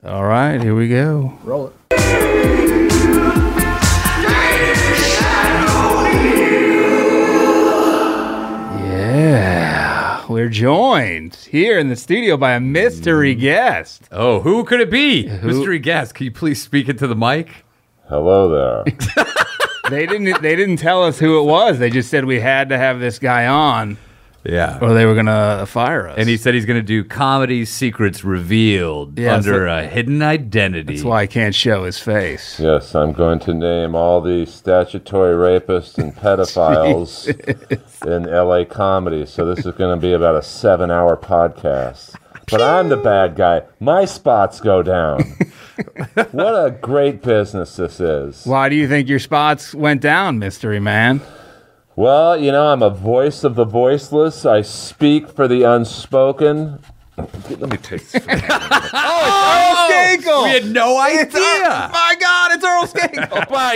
All right, here we go. Roll it. Yeah, we're joined here in the studio by a mystery guest. Oh, who could it be? Mystery guest. Can you please speak into the mic? Hello there. They didn't tell us who it was. They just said we had to have this guy on, Yeah. or they were gonna fire us. And he said he's going to do comedy secrets revealed Yeah, under a hidden identity. That's why I can't show his face. Yes, I'm going to name all the statutory rapists and pedophiles in LA comedy. So this is going to be about a 7-hour podcast. But I'm the bad guy. My spots go down. What a great business this is. Why do you think your spots went down, mystery man? Well, you know, I'm a voice of the voiceless. I speak for the unspoken. Let me take this. Earl Skakel! We had no idea. My God, it's Earl Skakel! Oh, my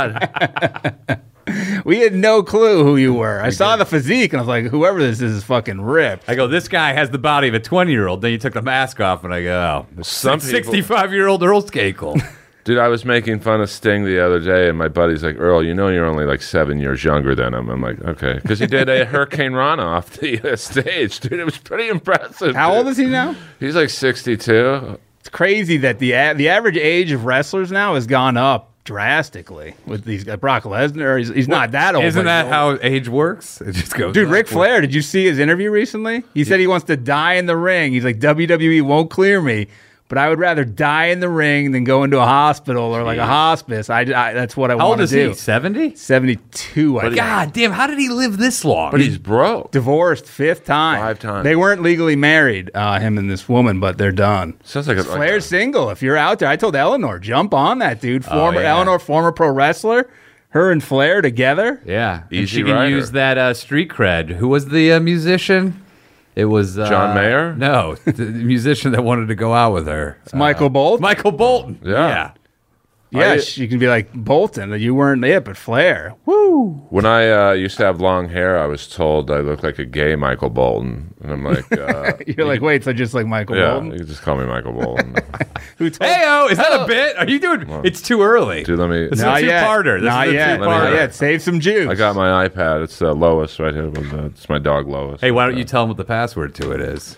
God. We had no clue who you were. I saw the physique, and I was like, whoever this is fucking ripped. I go, this guy has the body of a 20-year-old. Then you took the mask off, and I go, oh, Some people- 65-year-old Earl Skakel. Dude, I was making fun of Sting the other day, and my buddy's like, Earl, you know you're only like 7 years younger than him. I'm like, okay. Because he did a Hurricane Rana off the stage, dude. It was pretty impressive. How dude. old is he now? He's like 62. It's crazy that the average age of wrestlers now has gone up drastically with these Brock Lesnar. He's not that old. Isn't but that he's old. how age works? It just goes Dude, up. Ric Flair, did you see his interview recently? He said he wants to die in the ring. He's like, WWE won't clear me, but I would rather die in the ring than go into a hospital or like a hospice. I that's what I How old want is to do. he? 70? 72, I think. God damn, how did he live this long? But he's broke. Divorced 5th time. 5 times. They weren't legally married, him and this woman, but they're done. Sounds like a... Flair's single. If you're out there, I told Eleanor, jump on that, dude. Former yeah. Eleanor, former pro wrestler. Her and Flair together. Yeah. And Easy she can rider. use that street cred. Who was the musician? It was... John Mayer? No, the musician that wanted to go out with her. It's Michael Bolton. Michael Bolton. Yeah. Yeah, you can be like Bolton. You weren't it, but Flair. Woo! When I used to have long hair, I was told I looked like a gay Michael Bolton. And I'm like... You're like, wait, so just like Michael yeah, Bolton? you can just call me Michael Bolton. Who told Hey-o, is that a bit? Are you doing... It's too early. Dude, let me... It's Not a yet. two-parter. This Not is a yet. two-parter. Not yet. Save some juice. I got my iPad. It's Lois right here. It's my dog Lois. Hey, why don't you tell him what the password to it is?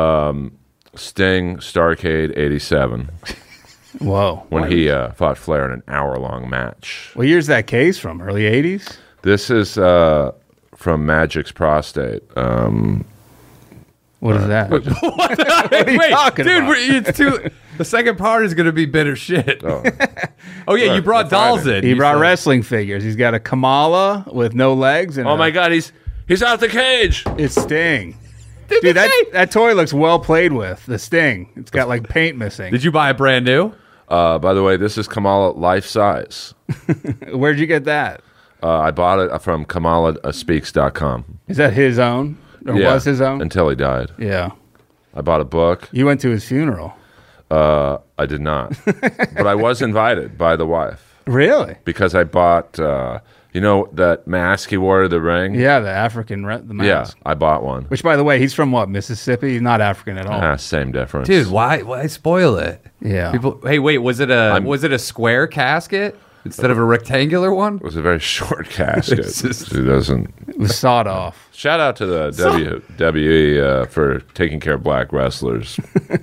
Sting Starcade 87 Whoa. when he fought Flair in an hour-long match. What year's that case from? Early 80s? This is from Magic's prostate. What is that? Wait, talking dude, about? it's too... The second part is going to be bitter shit. Oh. Oh, yeah, you brought the Friday. dolls in. He You brought said- wrestling figures. He's got a Kamala with no legs. And Oh my God, he's out the cage. It's Sting. Dude, that toy looks well played with. The Sting. It's got like paint missing. Did you buy it brand new? By the way, this is Kamala life size. Where'd you get that? I bought it from KamalaSpeaks.com. Is that his own? Or was his own? Until he died. Yeah. I bought a book. You went to his funeral. I did not. But I was invited by the wife Really? because I bought, you know, that mask he wore to the ring? Yeah, the African the mask. Yeah, I bought one. Which, by the way, he's from what, Mississippi? He's not African at all. Same difference. Dude, why spoil it? Yeah. People, hey, wait, was it a square casket instead of a rectangular one? It was a very short casket. It's just- It doesn't... It was sawed off. Shout out to the WWE for taking care of black wrestlers.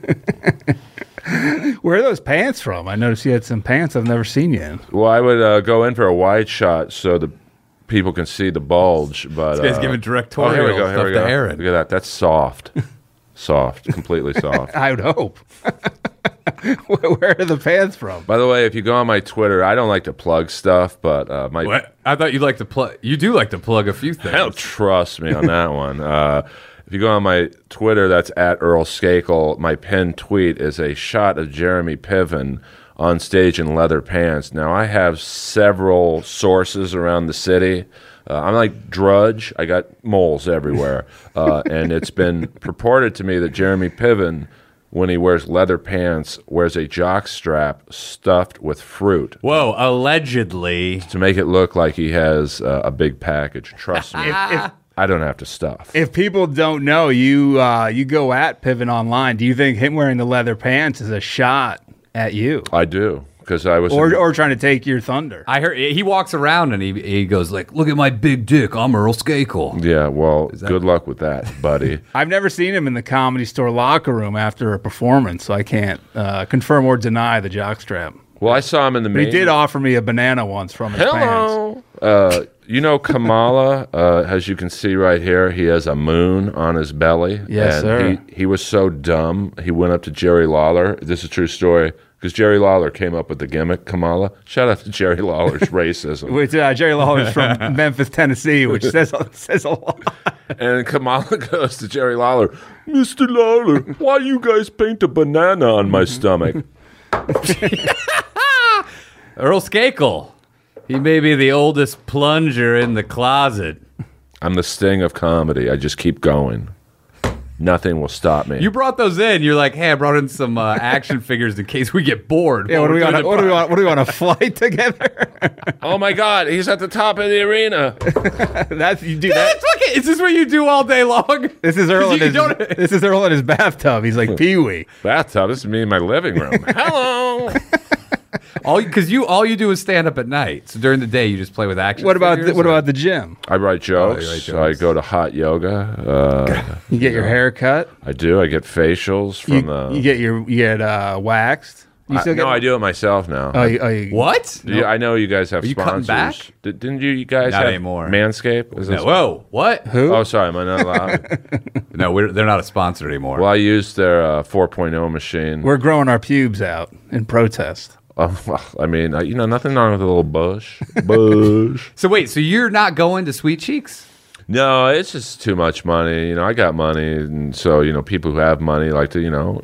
Where are those pants from? I noticed you had some pants I've never seen you in. Well, I would go in for a wide shot so the people can see the bulge. But This guy's giving directorial here we go. Here stuff we to go. Aaron. Look at that. That's soft. Soft. Completely soft. I would hope. Where are the pants from? By the way, if you go on my Twitter, I don't like to plug stuff, but my... What? I thought you like to plug. You do like to plug a few things. Hell, trust me on that one. If you go on my Twitter, that's at Earl Skakel. My pinned tweet is a shot of Jeremy Piven on stage in leather pants. Now, I have several sources around the city. I'm like Drudge. I got moles everywhere. And it's been purported to me that Jeremy Piven, when he wears leather pants, wears a jock strap stuffed with fruit Whoa, allegedly. to make it look like he has a big package. Trust me. If I don't have to stuff. If people don't know, you go at Piven online. Do you think him wearing the leather pants is a shot at you, I do because I was or trying to take your thunder. I heard he walks around and he goes like, "Look at my big dick. I'm Earl Skakel." Yeah, well, good luck with that, buddy. I've never seen him in the Comedy Store locker room after a performance, so I can't confirm or deny the jockstrap. Well, I saw him in the But he did offer me a banana once from his pants. Hello. You know Kamala, as you can see right here, he has a moon on his belly. Yes, and sir. He was so dumb, he went up to Jerry Lawler. This is a true story, because Jerry Lawler came up with the gimmick, Kamala. Shout out to Jerry Lawler's racism. Which Jerry Lawler's from Memphis, Tennessee, which says a lot. And Kamala goes to Jerry Lawler, Mr. Lawler, why you guys paint a banana on my stomach? Earl Skakel. He may be the oldest plunger in the closet. I'm the Sting of comedy. I just keep going. Nothing will stop me. You brought those in. You're like, hey, I brought in some action figures in case we get bored. Yeah, what do we want? A flight together? Oh my God, he's at the top of the arena. You do that. Is this what you do all day long? This is Earl in his bathtub. He's like Pee-wee. Bathtub. This is me in my living room. Hello. All you do is stand up at night. So during the day, you just play with action. What about figures, the gym? I write jokes. you write jokes. I go to hot yoga. You get your hair cut. I do. I get facials from You get waxed. You still get? No, I do it myself now. What? Yeah, I know you guys have you cutting sponsors. back? Didn't you guys Not have anymore. Manscaped? Is No, whoa, what? Who? Oh, sorry, am I not allowed? No, they're not a sponsor anymore. Well, I used their 4.0 machine. We're growing our pubes out in protest. Well, I mean, nothing wrong with a little bush. Bush. So wait, so you're not going to Sweet Cheeks? No, it's just too much money. I got money, and so people who have money like to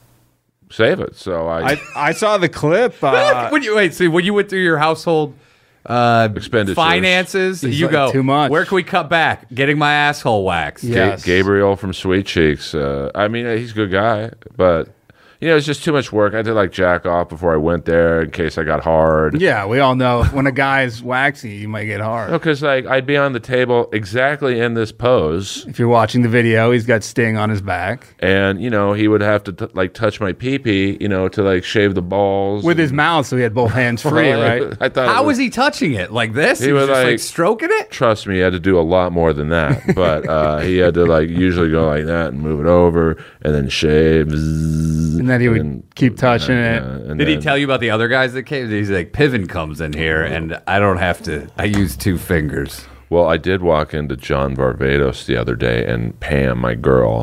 save it. So I saw the clip. when you went through your household expenditures, finances, He's you like, go, too much. Where can we cut back? Getting my asshole waxed. Yes. Gabriel from Sweet Cheeks. I mean, he's a good guy, but it's just too much work. I did like jack off before I went there in case I got hard. Yeah, we all know when a guy's waxy, you might get hard. Because I'd be on the table exactly in this pose, If you're watching the video, he's got Sting on his back and he would have to touch my pee-pee, to shave the balls with his mouth, so he had both hands free, right? I thought How was he touching it? Like this? He was was just like stroking it? Trust me, he had to do a lot more than that. But he had to usually go like that and move it over and then shave. And then he would keep touching it. Did he tell you about the other guys that came? He's like, Piven comes in here, and I don't have to. I use 2 fingers. Well, I did walk into John Varvatos the other day, and Pam, my girl,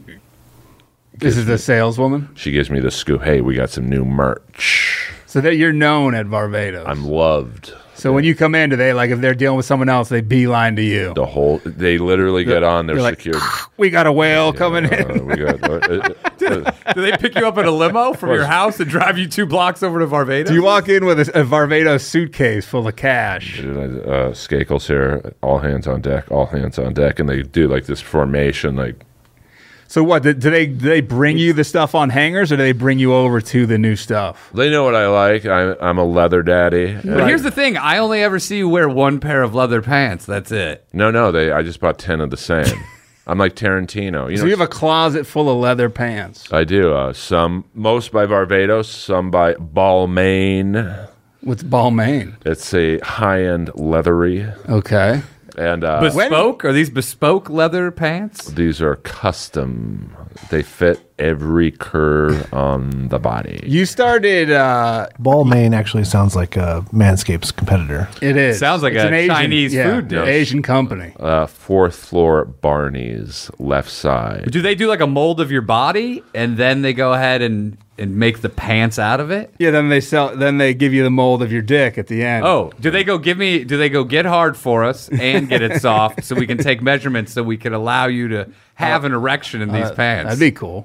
This is the saleswoman? she gives me the scoop. Hey, we got some new merch. So that you're known at Varvatos. I'm loved. So when you come in, do they, if they're dealing with someone else, they beeline to you? They literally get on their They're like, security. we got a whale coming in. We got, Do they pick you up in a limo from your house and drive you 2 blocks over to Varvatos? Do you walk in with a Varvatos suitcase full of cash? Skakel's here, all hands on deck, and they do this formation, So what, do they bring you the stuff on hangers, or do they bring you over to the new stuff? They know what I like. I'm a leather daddy. But here's the thing: I only ever see you wear 1 pair of leather pants. That's it. No, I just bought 10 of the same. I'm like Tarantino. So you have a closet full of leather pants. I do. Most by Varvatos, some by Balmain. What's Balmain? It's a high-end leathery. Okay. And Bespoke? Are these bespoke leather pants? these are custom. They fit every curve on the body. You started. Balmain actually sounds like a Manscaped's competitor. It is. Sounds like It's a an Asian, Chinese food dish. Asian company. 4th floor Barney's, left side. Do they do like a mold of your body and then they go ahead and make the pants out of it? Yeah. Then they give you the mold of your dick at the end. Oh, do they go get hard for us and get it soft so we can take measurements so we can allow you to have an erection in these pants? That'd be cool.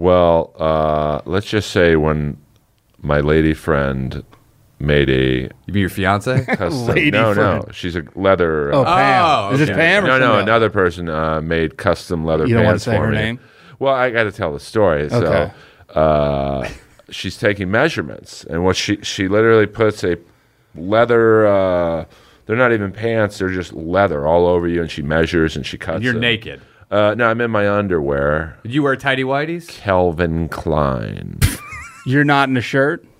Well, let's just say when my lady friend made a You mean your fiance? custom. Lady no, friend. she's a leather. Oh, Pam. Is this okay. Pam or no, somebody else? another person made custom leather You don't want pants to say for her me. name? Well, I got to tell the story. Okay. So, she's taking measurements, and what she literally puts a leather. They're not even pants; they're just leather all over you, and she measures and she cuts. You're them. naked. No, I'm in my underwear. Did you wear tighty whities? Calvin Klein. You're not in a shirt.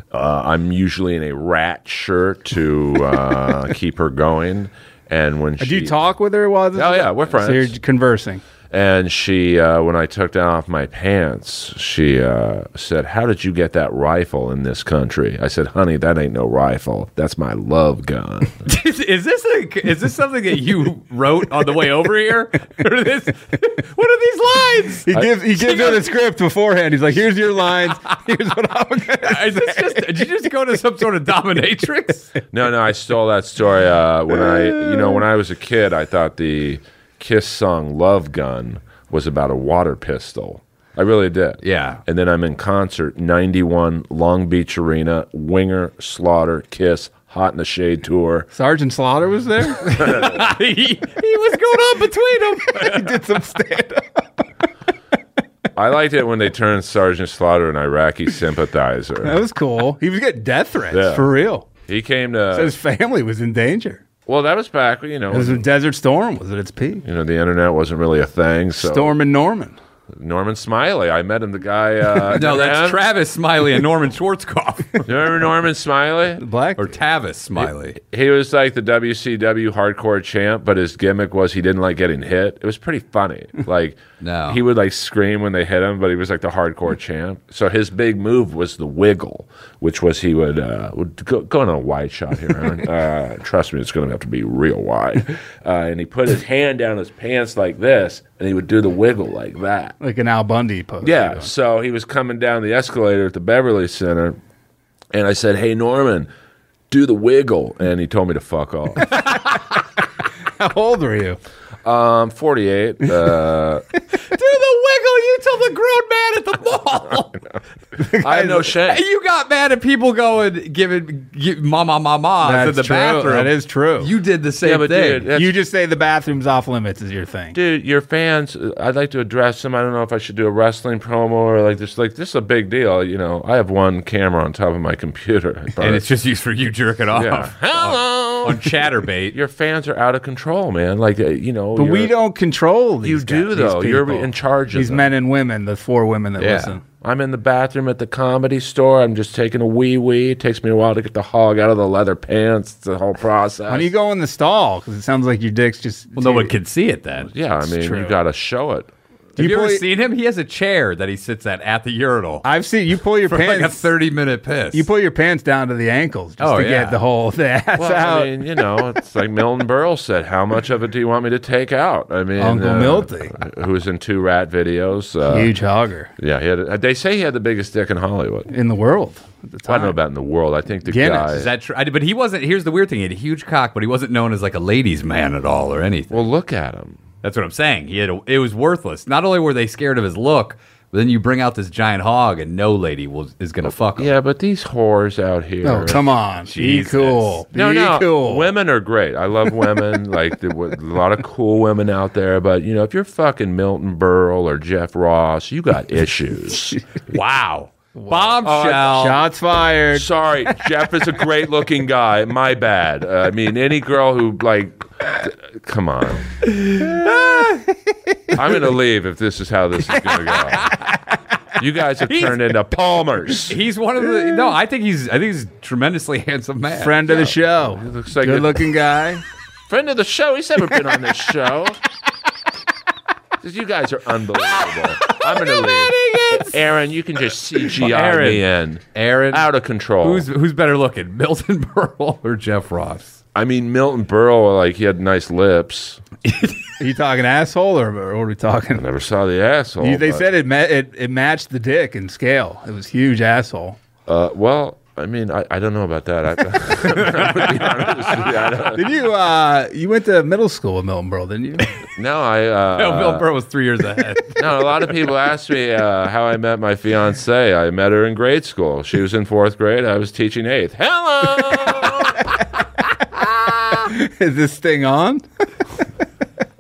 I'm usually in a rat shirt to keep her going. And when Did you talk with her while this? Oh, yeah, we're friends. So you're conversing. And she, when I took down off my pants, she said, "How did you get that rifle in this country?" I said, "Honey, that ain't no rifle. That's my love gun." Is this something that you wrote on the way over here? What are these lines? He gives her the script beforehand. He's like, "Here's your lines. Here's what I'm going to Is this just, did you just go to some sort of dominatrix? No, I stole that story when I was a kid. I thought the Kiss song "Love Gun" was about a water pistol. I really did. Yeah. And then I'm in concert, 91, Long Beach Arena, Winger, Slaughter, Kiss, Hot in the Shade tour. Sergeant Slaughter was there. he was going on between them. He did some stand-up. I liked it when they turned Sergeant Slaughter an Iraqi sympathizer. That was cool. He was getting death threats Yeah. for real. He came So to. his family was in danger. Well, that was back. It was a Desert Storm. Was at its peak. The internet wasn't really a thing. So Storm and Norman. Norman Smiley. I met him. The guy. No, that's Travis Smiley and Norman Schwarzkopf. You remember Norman Smiley? Black. Or Tavis Smiley. He was like the WCW hardcore champ, but his gimmick was he didn't like getting hit. It was pretty funny. Like, No. he would like scream when they hit him, but he was like the hardcore champ. So his big move was the wiggle, which was he would go on a wide shot here, Aaron. Trust me, it's going to have to be real wide. And he put his hand down his pants like this, and he would do the wiggle like that. Like an Al Bundy pose. Yeah, so he was coming down the escalator at the Beverly Center, and I said, "Hey, Norman, do the wiggle," and he told me to fuck off. How old were you? 48. Do the wiggle you told the grown man at the mall. I have no shame. Hey, you got mad at people going giving mama That's in the true. bathroom. That is true. You did the same Yeah, but thing. dude, that's- You just say the bathroom's off limits is your thing. Dude, your fans, I'd like to address them. I don't know if I should do a wrestling promo or like this. Like, this is a big deal. I have one camera on top of my computer. and it's just used for you jerking off. Yeah. Hello. On Chatterbait. Your fans are out of control, man. Like, But we don't control these You do, guys, though. these You're people. in charge of These them. men and women, the 4 women that Yeah. listen. I'm in the bathroom at the Comedy Store. I'm just taking a wee. It takes me a while to get the hog out of the leather pants. It's the whole process. Why do you go in the stall? Because it sounds like your dick's just... Well, no one can see it then. Yeah, I mean, true. you got to show it. Have you ever pull- seen him? He has a chair that he sits at the urinal. I've seen you pull your for pants... like a 30-minute piss. You pull your pants down to the ankles just to yeah. get the whole ass Well, out. I mean, it's like Milton Berle said, how much of it do you want me to take out? I mean, Uncle Milty. who was in 2 rat videos. Huge hogger Yeah, they say he had the biggest dick in Hollywood. in the world at the I don't time. know about in the world. I think the Guinness. guy... Is that true? But he wasn't. Here's the weird thing: he had a huge cock, but he wasn't known as like a ladies' man at all or anything. Well, look at him. That's what I'm saying. It was worthless. Not only were they scared of his look, but then you bring out this giant hog, and no lady is going to fuck him. Yeah, but these whores out here... Oh, come on. Jesus. Be cool. No, Be cool. Women are great. I love women. Like, a lot of cool women out there. But, if you're fucking Milton Berle or Jeff Ross, you got issues. Wow. Bombshell. Shots fired. Sorry, Jeff is a great looking guy. My bad. I mean, any girl who, come on. I'm going to leave if this is how this is going to go. You guys have turned into Palmers. He's one of the. No, I think he's a tremendously handsome man. Friend of the show. Looks like Good looking guy. friend of the show. He's never been on this show. You guys are unbelievable. I'm going to leave. Aaron, you can just CGI me in. Aaron, Out of control. who's better looking, Milton Berle or Jeff Ross? I mean, Milton Berle, he had nice lips. Are you talking asshole or what are we talking? Never saw the asshole. They but- said it matched the dick in scale. It was huge asshole. Well, I mean, I don't know about that. I'm gonna be honest with you. I don't- Did you went to middle school with Milton Berle, didn't you? No, I. No, Milton Berle was 3 years ahead. No, a lot of people ask me how I met my fiance. I met her in grade school. She was in 4th grade. I was teaching 8th. Hello. Is this thing on?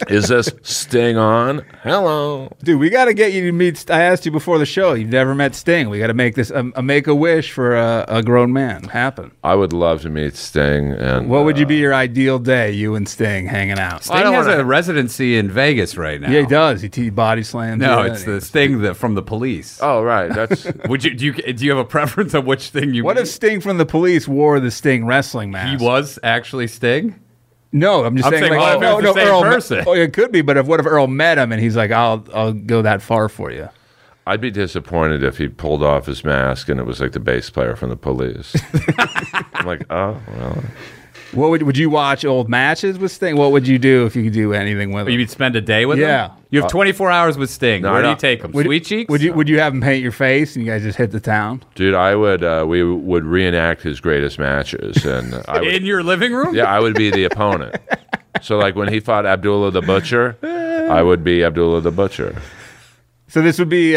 Is this Sting on? Hello. Dude, we got to get you to meet. I asked you before the show. You've never met Sting. We got to make this a make-a-wish for a grown man happen. I would love to meet Sting. And What would you be your ideal day, you and Sting hanging out? Sting don't has wanna- a residency in Vegas right now. Yeah, he does. He body slams. No, you. it's the Sting from the Police. Oh, right. That's Would you do you have a preference on which Sting you? What meet? if Sting from the Police wore the Sting wrestling mask? he was actually Sting? No, I'm just I'm saying. saying, like, what if it's the same Earl. person? Oh, it could be, but what if Earl met him and he's like, "I'll go that far for you." I'd be disappointed if he pulled off his mask and it was like the bass player from the Police. I'm like, oh, well. What would you watch old matches with Sting? What would you do if you could do anything with him? You'd spend a day with Yeah. him? You have 24 hours with Sting. No, Where do no. you take him? Sweet Cheeks? Would you have him paint your face and you guys just hit the town? Dude, I would. We would reenact his greatest matches, and I would, In your living room? yeah, I would be the opponent. So, like when he fought Abdullah the Butcher, I would be Abdullah the Butcher. So this would be.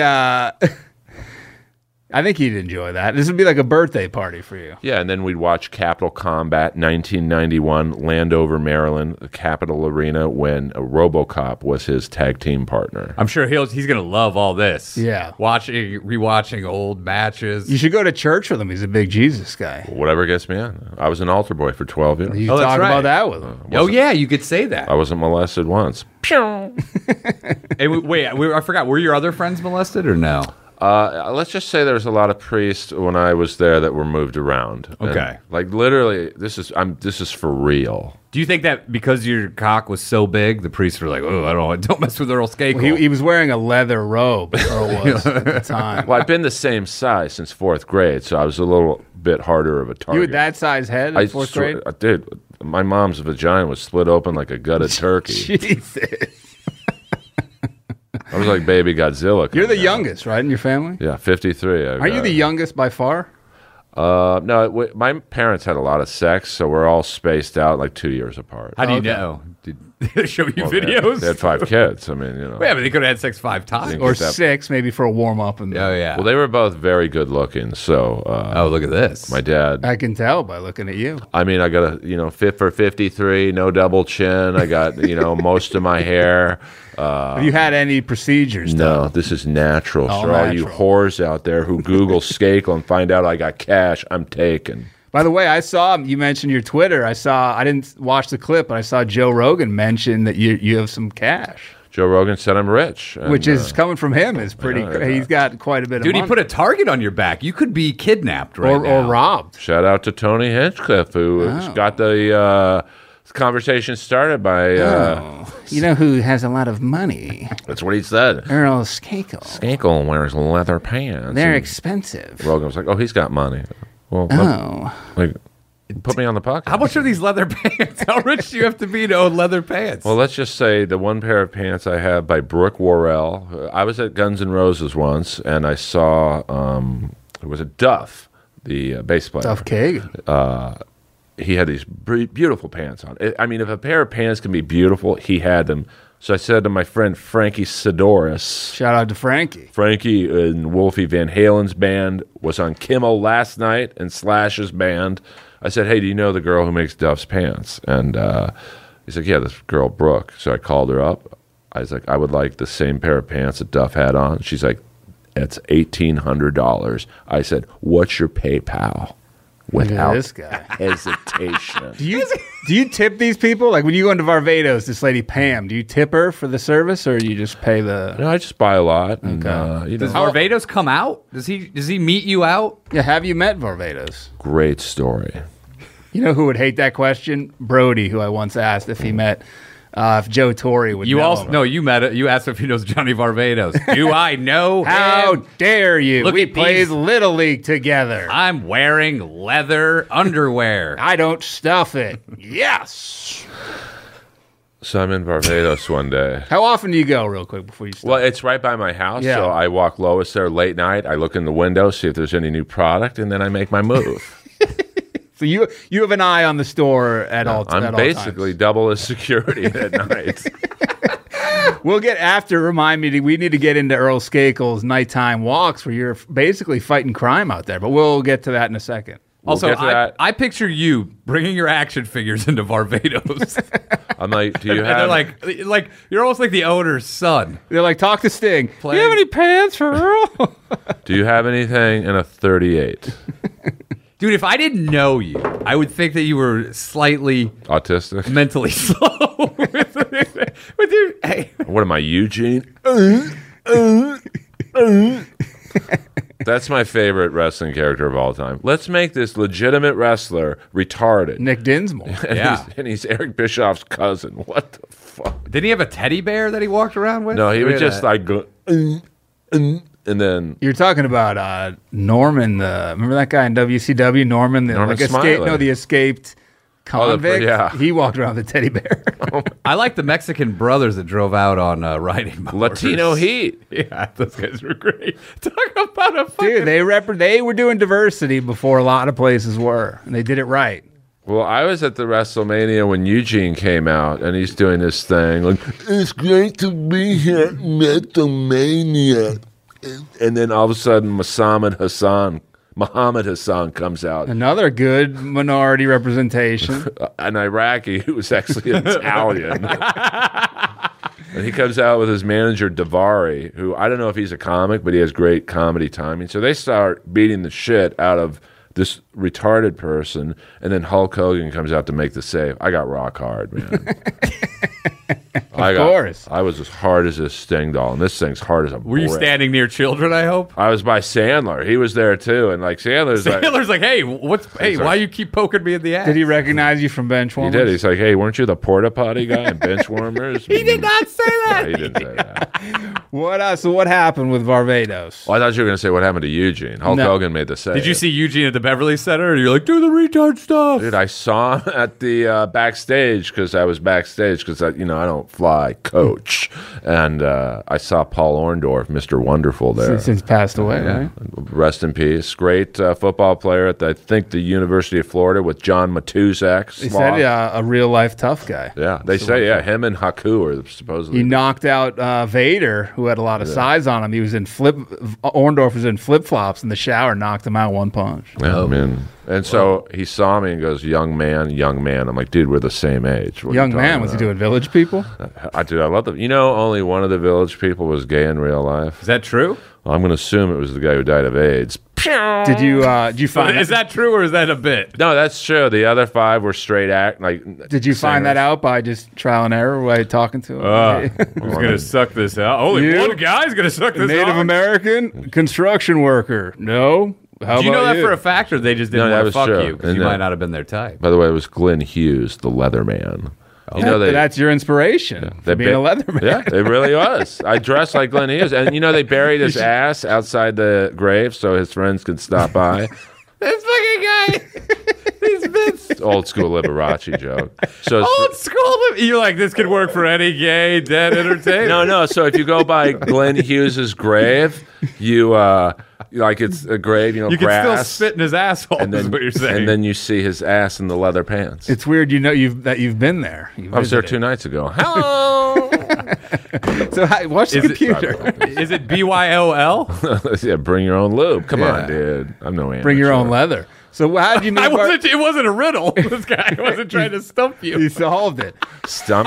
I think he'd enjoy that. This would be like a birthday party for you. Yeah, and then we'd watch Capital Combat 1991, Landover, Maryland, the Capitol Arena, when RoboCop was his tag team partner. I'm sure he's going to love all this. Yeah. Rewatching old matches. You should go to church with him. He's a big Jesus guy. Whatever gets me in. I was an altar boy for 12 years. You Oh, that's talk right. about that with him. Oh, yeah, you could say that. I wasn't molested once. Hey, wait, I forgot. Were your other friends molested or no? Let's just say there was a lot of priests when I was there that were moved around. And, Okay. like literally, this is for real. Do you think that because your cock was so big, the priests were like, "Oh, don't mess with Earl Skakel"? He was wearing a leather robe. Earl was at the time. Well, I've been the same size since fourth grade, so I was a little bit harder of a target. You had that size head in fourth grade? I did. My mom's vagina was split open like a gutted turkey. Jesus. I was like baby Godzilla. You're the coming out. youngest, right, in your family? Yeah, 53. Are you the youngest by far? No, my parents had a lot of sex, so we're all spaced out like 2 years apart. How do you Okay. know? Did they show you Well, videos? They had 5 kids. I mean, you know. Yeah, but they could have had sex 5 times. Or Get that- 6, maybe for a warm-up. And Oh, yeah. Well, they were both very good looking. So Oh, look at this. my dad. I can tell by looking at you. I mean, I got fit for 53, no double chin. I got most of my hair. Have you had any procedures No, done? this is natural. All So all you natural. whores out there who Google Skakel and find out I got cash, I'm taken. By the way, I saw you mentioned your Twitter. I didn't watch the clip, but I saw Joe Rogan mention that you have some cash, Joe Rogan said I'm rich. and, which is coming from him is pretty. yeah. He's got quite a bit of Dude, he money. put a target on your back. You could be kidnapped right now. or robbed. shout out to Tony Hinchcliffe, who got the conversation started by. You know who has a lot of money? That's what he said. Earl Skakel. Skakel wears leather pants. They're And expensive. Rogan was like, "Oh, he's got money." Well, Oh, like, put me on the podcast. How much are these leather pants? How rich do you have to be to own leather pants? Well, let's just say the one pair of pants I have by Brooke Worrell. I was at Guns N' Roses once, and I saw it was a Duff, the bass player. Duff Kagan. He had these beautiful pants on. I mean, if a pair of pants can be beautiful, he had them. So I said to my friend Frankie Sidoris, Shout out to Frankie. Frankie in Wolfie Van Halen's band was on Kimmel last night and Slash's band. I said, "Hey, do you know the girl who makes Duff's pants?" And he's like, "Yeah, this girl Brooke." So I called her up. I was like, "I would like the same pair of pants that Duff had on." She's like, "It's $1,800." I said, "What's your PayPal?" Look at Without this guy. hesitation. Do you tip these people? Like when you go into Barbados, this lady Pam, do you tip her for the service, or you just pay the? No, I just buy a lot. And, Does know, Barbados come out? Does he meet you out? Yeah, have you met Barbados? great story. You know who would hate that question? Brody, who I once asked if he met, if Joe Torre would. You know also him. no, you met it. You asked if he knows Johnny Barbados. Do I know How him? dare you? Look We at played these- Little League together. I'm wearing leather underwear. I don't stuff it. Yes. So I'm in Barbados one day. How often do you go, real quick, before you start? Well, it's right by my house, Yeah. so I walk Lois there late night. I look in the window, see if there's any new product, and then I make my move. So you have an eye on the store at all. I'm at all basically times. double as security at night. We'll get after. Remind me, we need to get into Earl Skakel's nighttime walks, where you're basically fighting crime out there. But we'll get to that in a second. Also, get to that. I picture you bringing your action figures into Barbados. I'm like, do you And have they're like you're almost like the owner's son. They're like, talk to Sting. Playing- You have any pants for Earl? Do you have anything in a 38? Dude, if I didn't know you, I would think that you were slightly Autistic? mentally slow. with your, hey, What am I, Eugene? That's my favorite wrestling character of all time. Let's make this legitimate wrestler retarded. Nick Dinsmore. And Yeah. he's Eric Bischoff's cousin. What the fuck? didn't he have a teddy bear that he walked around with? No, he would Look at just that. like go, and then You're talking about Norman. Remember that guy in WCW, Norman? The, Norman like, Smiley. the escaped convict. yeah. He walked around with a teddy bear. I like the Mexican brothers that drove out on riding motors. Latino Heat. Yeah, those guys were great. Talk about a fucking... Dude, they were doing diversity before a lot of places were, and they did it right. Well, I was at the WrestleMania when Eugene came out, and he's doing this thing like, "It's great to be here at WrestleMania," and then all of a sudden, Muhammad Hassan comes out, Another good minority representation. an Iraqi who was actually Italian. And he comes out with his manager, Davari, who I don't know if he's a comic, but he has great comedy timing. So they start beating the shit out of this retarded person, and then Hulk Hogan comes out to make the save. I got rock hard, man. Of course. I was as hard as a Sting doll, and this thing's hard as a Were you brick. standing near children, I hope? I was by Sandler. He was there, too. And, like, Sandler's like... Taylor's like, hey, why you keep poking me in the ass? Did he recognize you from Benchwarmers? He did. He's like, hey, weren't you the porta potty guy in Benchwarmers? He did not say that. No, he didn't say that. So what happened with Barbados? Well, I thought you were going to say what happened to Eugene. Hulk No. Hogan made the save. Did you see Eugene at the Beverly Center? And you're like, do the retard stuff. Dude, I saw him at the backstage because I was backstage because I don't fly coach, and I saw Paul Orndorff, Mr. Wonderful, there. Since passed away, right? Rest in peace. Great football player at I think the University of Florida with John Matuzak. He said a real life tough guy. Yeah, they say him and Haku are supposedly. He knocked out Vader, who had a lot of size on him. He was in Orndorff was in flip flops in the shower, knocked him out one punch. Yeah, man. And so he saw me and goes, young man. I'm like, dude, we're the same age. What are you Young man, talking was he about?" doing Village People? I love them. Only one of the Village People was gay in real life. Is that true? Well, I'm going to assume it was the guy who died of AIDS. Did you find Is that true or is that a bit? No, that's true. The other five were straight act. Did you find that out by just trial and error by talking to him? Who's going to suck this out? Only You? one guy's going to suck this Native out. American construction worker? No. How Do you know about that for a fact, or they just didn't No, that want to was fuck true. you because And you that- might not have been their type? By the way, it was Glenn Hughes, the Leatherman. That's your inspiration for being a Leatherman. Yeah, it really was. I dressed like Glenn Hughes, and they buried his ass outside the grave so his friends could stop by. This fucking guy. These bits. It's old school Liberace joke. So it's- Old school. You're like, this could work for any gay dead entertainer. no. So if you go by Glenn Hughes's grave, you like it's a grave, You can grass, still spit in his asshole, and then is what you're saying. and then you see his ass in the leather pants. It's weird, you've been there. I was there 2 nights ago. Hello. So watch the Is it- computer. Is it BYOL? Yeah, bring your own lube. Come Yeah. on, dude. I'm no amateur. Bring your own leather. So how did you meet? It wasn't a riddle. This guy wasn't trying to stump you. He solved it. Stump.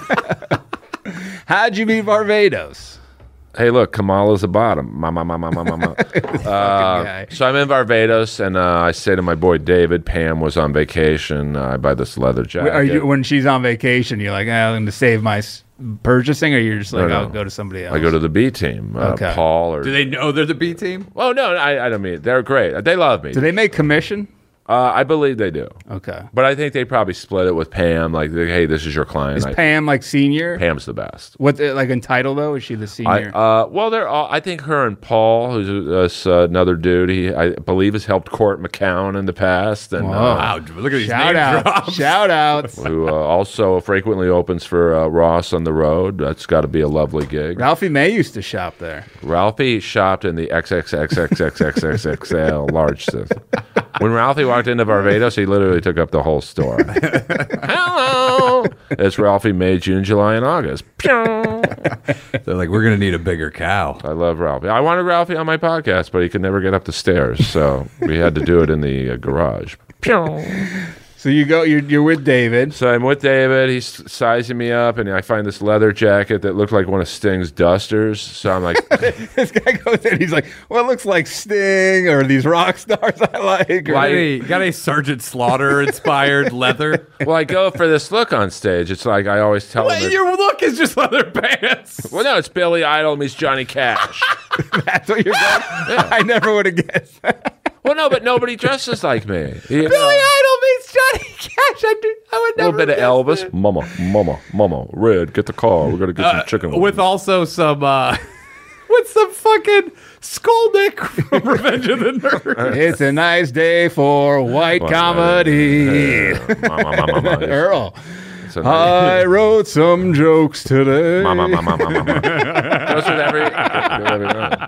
How'd you meet Barbados? Hey, look, Kamala's a bottom. Mama. guy. So I'm in Barbados, and I say to my boy David, Pam was on vacation. I buy this leather jacket. When she's on vacation, you're like, I'm going to save my purchasing, or you're just like, No. I'll go to somebody else? I go to the B team, Okay. Paul or. Do they know they're the B team? Oh no, I don't mean it. They're great. They love me. Do they make commission? I believe they do, Okay. but I think they probably split it with Pam. Like, hey, this is your client. Is Pam like senior? Pam's the best. What like in title though? Is she the senior? Well, they're all. I think her and Paul, who's another dude. I believe has helped Court McCown in the past, and Whoa. Wow, look at these Shout name out! drops. Shout outs! who also frequently opens for Ross on the road. That's got to be a lovely gig. Ralphie May used to shop there. Ralphie shopped in the XXXXXXXXL large system. When Ralphie walked into Barbados, he literally took up the whole store. Hello, it's Ralphie May, June, July, and August. They're like, we're gonna need a bigger cow. I love Ralphie. I wanted Ralphie on my podcast, but he could never get up the stairs, so we had to do it in the garage. So you're with David. So I'm with David. He's sizing me up, and I find this leather jacket that looked like one of Sting's dusters. So I'm like, This guy goes in. He's like, "Well, it looks like Sting or these rock stars I like." Or, Got a Sergeant Slaughter inspired leather. well, I go for this look on stage. It's like I always tell him. Your look is just leather pants. Well, no, it's Billy Idol meets Johnny Cash. That's what you're going. I never would have guessed. Well, no, but nobody dresses like me. You know? Billy Idol meets Johnny Cash. I would A little bit of Elvis. It. Mama, Red, get the car. We're gonna get some chicken With also some with some fucking Skolnick from Revenge of the Nerds. It's a nice day for white comedy. Mama. Earl, So I wrote some jokes today. Mama. Goes with every night.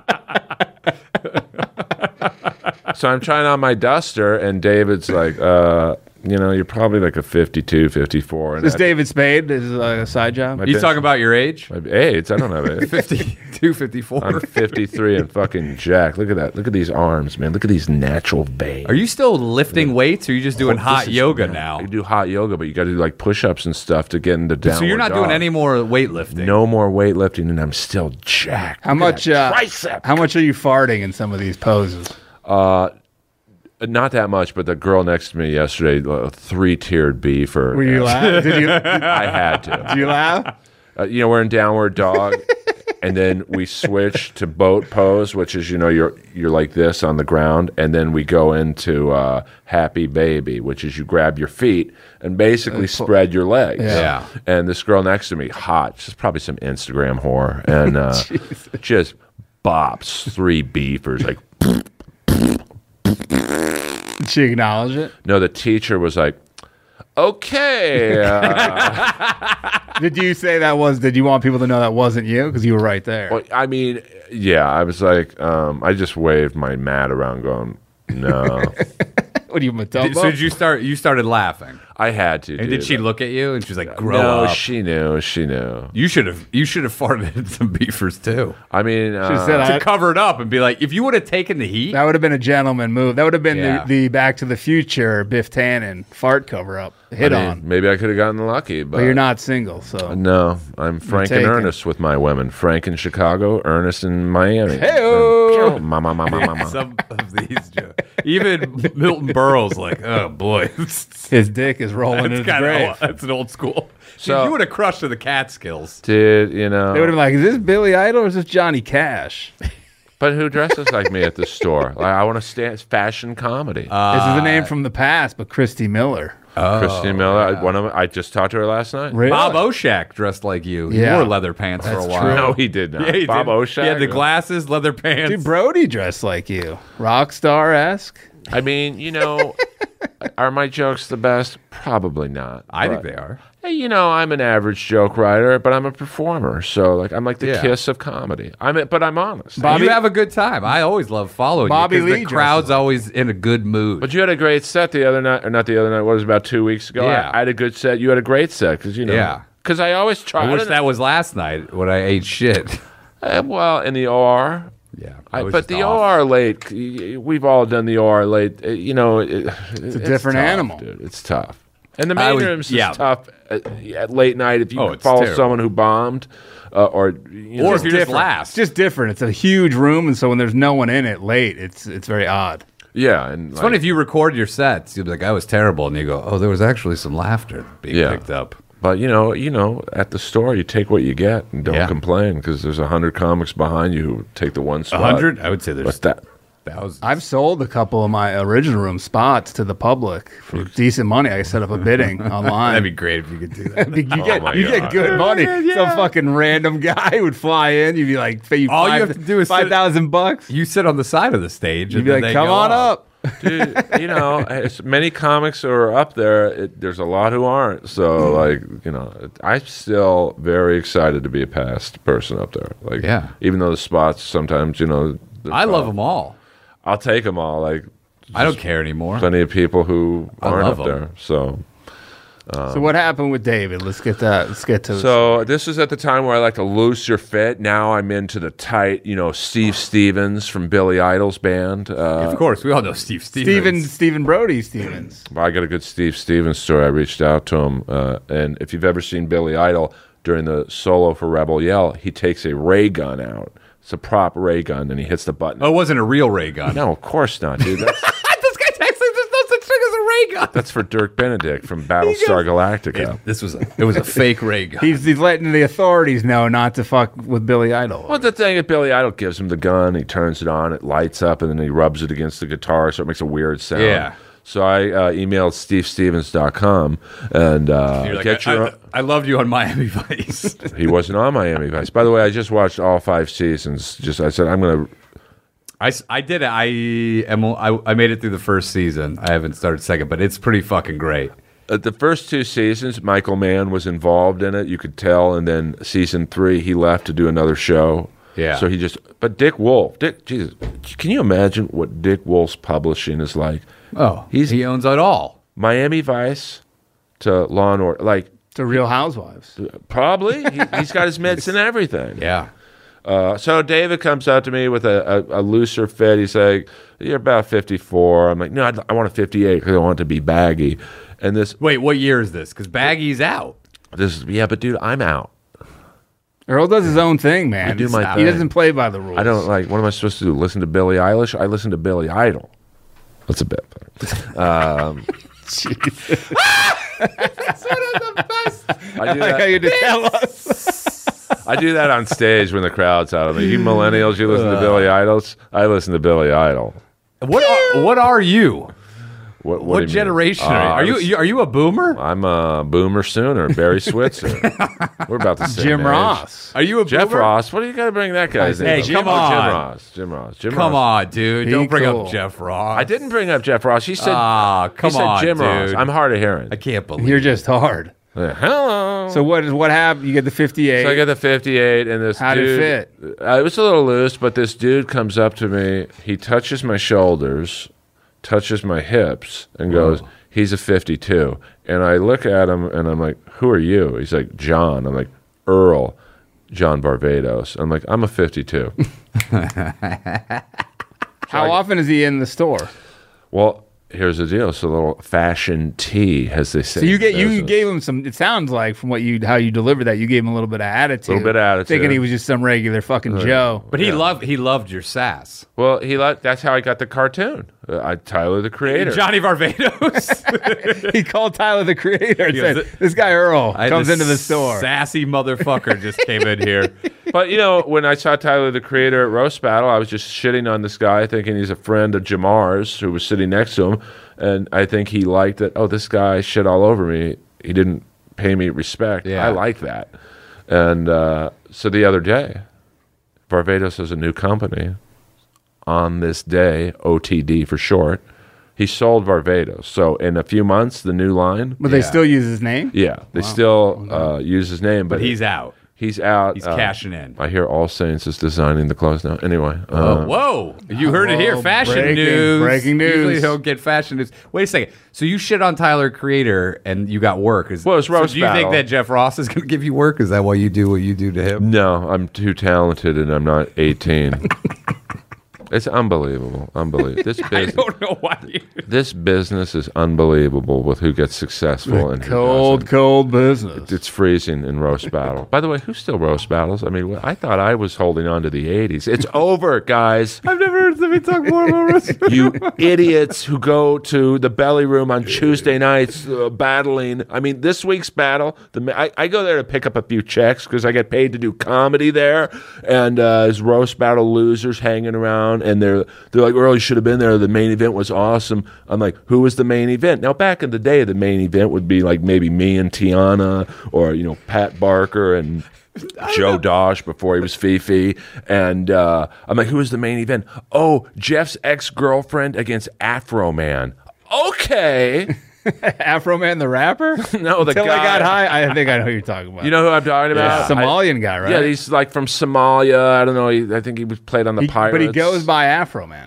So I'm trying on my duster, and David's like, you're probably like a 52, 54. And This David Spade is a side job. You talking about your age? my AIDS? I don't have it. 52, 54. I'm 53 and fucking jacked. Look at that. Look at these arms, man. Look at these natural veins. Are you still lifting weights, or are you just doing hot yoga now? You do hot yoga, but you got to do like push-ups and stuff to get into downward So you're not doing dog. any more weightlifting? No more weightlifting, and I'm still jacked. How much? Tricep. How much are you farting in some of these poses? Not that much, but the girl next to me yesterday, a 3-tiered beefer. Were you laugh? Did I had to. you laugh? We're in downward dog, and then we switch to boat pose, which is you're like this on the ground, and then we go into happy baby, which is you grab your feet and basically spread your legs. Yeah. And this girl next to me, hot, she's probably some Instagram whore, and just bops 3 beefers like. Did she acknowledge it? No, the teacher was like, okay. Did you say that was? Did you want people to know that wasn't you because you were right there? Well, I mean, yeah, I was like, I just waved my mat around going, no. What are you, Matumbo? So did you started laughing? I had to. And did she look at you and she's like, grow No, up? she knew. She knew. You should have farted in some beefers too. I mean, She said, To cover it up and be like, if you would have taken the heat. that would have been a gentleman move. That would have been Yeah. the Back to the Future Biff Tannen fart cover up hit on. maybe I could have gotten lucky, but But you're not single, so. No, I'm Frank and taken. Ernest with my women. Frank in Chicago, Ernest in Miami. Hey-o! Mama. Some of these jokes. Even Milton Berle's like, oh boy. His dick is rolling in his grave. That's an old school. So- you would have crushed to the Catskills. Did They would have been like, is this Billy Idol or is this Johnny Cash? But who dresses like me at the store? Like, I want to stand fashion comedy. This is a name from the past, but Christy Miller. Christy Miller. I just talked to her last night. Really? Bob Oshak dressed like you. He Yeah. wore leather pants for a That's while. true. No, he did not. Yeah, he Bob did. Oshak. He had the glasses, leather pants. Dude, Brody dressed like you. Rock star-esque. I mean, are my jokes the best? Probably not. I think But, they are. hey, I'm an average joke writer, but I'm a performer. So, I'm like the Yeah. Kiss of comedy. But I'm honest. Bobby- You have a good time. I always love following Bobby you because Lee the crowd's dresses like always in a good mood. But you had a great set the other night, or not the other night. What was it, about 2 weeks ago? Yeah. I had a good set. You had a great set because Yeah. Because I always try. I wish don't- that was last night when I ate shit. well, in the OR. Yeah, But the OR late, we've all done the OR late. It's a different tough, animal. dude. It's tough. And the I main was- rooms yeah. is tough at late night if you Oh, it's follow terrible. someone who bombed or Or if you're just Different. last. It's just different. It's a huge room, and so when there's no one in it late, it's very odd. yeah. And It's funny if you record your sets, you'll be like, I was terrible. And you go, oh, there was actually some laughter being Yeah. picked up. But at the store, you take what you get and don't Yeah. complain because there's 100 comics behind you who take the one spot. 100? I would say there's What's that? thousands. I've sold a couple of my original room spots to the public for decent money. I set up a bidding online. That'd be great if you could do that. You get my you get God. good money. Yeah. Some fucking random guy would fly in. You'd be like, pay you All you have to do is sit- $5,000. You sit on the side of the stage. You'd and be then like, they come go on up. Dude, as many comics who are up there, there's a lot who aren't. So, I'm still very excited to be a past person up there. Yeah. Even though the spots sometimes, I love them all. I'll take them all. I don't care anymore. Plenty of people who aren't love up him. there. So. So what happened with David? Let's get to So this was at the time where I like to looser fit. Now I'm into the tight, Steve Stevens from Billy Idol's band. Of course, we all know Steve Stevens. Stephen Brody Stevens. I got a good Steve Stevens story. I reached out to him, and if you've ever seen Billy Idol during the solo for Rebel Yell, he takes a ray gun out. It's a prop ray gun, and he hits the button. Oh, it wasn't a real ray gun. No, of course not, dude. That's, This guy texts like there's no such thing as a ray gun. that's for Dirk Benedict from Battlestar Galactica. It was a fake ray gun. He's letting the authorities know not to fuck with Billy Idol. Well, the thing is, Billy Idol gives him the gun, he turns it on, it lights up, and then he rubs it against the guitar, so it makes a weird sound. Yeah. So I emailed stevestevens.com, and You're like, your. I loved you on Miami Vice. He wasn't on Miami Vice. By the way, I just watched all 5 seasons. I said I'm going to. I did it. I made it through the first season. I haven't started second, but it's pretty fucking great. The first 2 seasons, Michael Mann was involved in it. You could tell, and then season 3, he left to do another show. Yeah. So but Dick Wolf, Jesus, can you imagine what Dick Wolf's publishing is like? Oh, he owns it all. Miami Vice to Law and Order, like To Real Housewives. probably he's got his mitts and everything. Yeah. So David comes out to me with a looser fit. He's like, "You're about 54." I'm like, "No, I want a 58 because I want it to be baggy." And Wait, what year is this? Because Baggy's out. but dude, I'm out. Earl does his own thing, man. I do my He thing. doesn't play by the rules. I don't like. What am I supposed to do? Listen to Billie Eilish? I listen to Billy Idol. That's a bit better. I do Like how that. you to tell us. I do that on stage when the crowd's out of me. You millennials, you listen to Billy Idols. I listen to Billy Idol. What are you? What do What you mean? generation are you? Are you a boomer? I'm a boomer sooner. Barry Switzer. We're about the same Jim age. Ross. Are you a Jeff boomer? Ross. What do you got to bring that guy's name? Hey, up? come Oh, on. Jim Ross. Come on, dude. Be Don't bring cool. up Jeff Ross. I didn't bring up Jeff Ross. He said, Come he said on, Jim dude. Ross. I'm hard of hearing. I can't believe You're just hard. Hello. So what happened? You get the 58. So I got the 58, and this How'd it dude. fit? It was a little loose, but this dude comes up to me. He touches my shoulders, touches my hips, and goes, "He's a 52." And I look at him, and I'm like, "Who are you?" He's like, "John." I'm like, "Earl, John Barbados." I'm like, "I'm a 52." How often is he in the store? Well, here's the deal. It's a little fashion tea, as they say. So you in business. gave him some. It sounds like from how you delivered that, you gave him a little bit of attitude. Little bit of attitude. thinking he was just some regular fucking Joe. But he loved your sass. Well, that's how I got the cartoon. Tyler, the Creator. Johnny Varvatos. He called Tyler the Creator and goes, said, "This guy Earl I had comes this into the store." Sassy motherfucker just came in here. But, when I saw Tyler, the Creator at Roast Battle, I was just shitting on this guy, thinking he's a friend of Jamar's, who was sitting next to him. And I think he liked that, this guy shit all over me. He didn't pay me respect. Yeah. I like that. And so the other day, Barbados has a new company. On this day, OTD for short, he sold Barbados. So in a few months, the new line. But they still use his name. Yeah, they still use his name. But he's out. He's out. He's cashing in. I hear All Saints is designing the clothes now. Anyway. Whoa. You heard it here. Fashion news. breaking news. Usually don't get fashion news. Wait a second. So you shit on Tyler, Creator, and you got work. Well, it's roast do you think battle. that Jeff Ross is going to give you work? Is that why you do what you do to him? No, I'm too talented and I'm not 18. It's unbelievable. This I business, don't know why you... this business is unbelievable with who gets successful and who doesn't. Cold business. It's freezing in roast battle. By the way, who still roast battles? I mean, I thought I was holding on to the 80s. It's over, guys. I've never heard somebody talk more about wrestling. You idiots who go to the belly room on Tuesday nights battling. I mean, this week's battle, I go there to pick up a few checks because I get paid to do comedy there. And as roast battle losers hanging around, and they're like, "Earl, you should have been there. The main event was awesome." I'm like, "Who was the main event?" Now, back in the day, the main event would be like maybe me and Tiana, or Pat Barker and Joe Dosh before he was Fifi. And I'm like, "Who was the main event?" "Oh, Jeff's ex-girlfriend against Afro Man." Okay. Afro Man the rapper? No, the Until guy. I got high. I think I know who you're talking about. You know who I'm talking about? Somalian guy, right? Yeah, he's like from Somalia. I don't know. I think he was played on the Pirates. But he goes by Afro Man.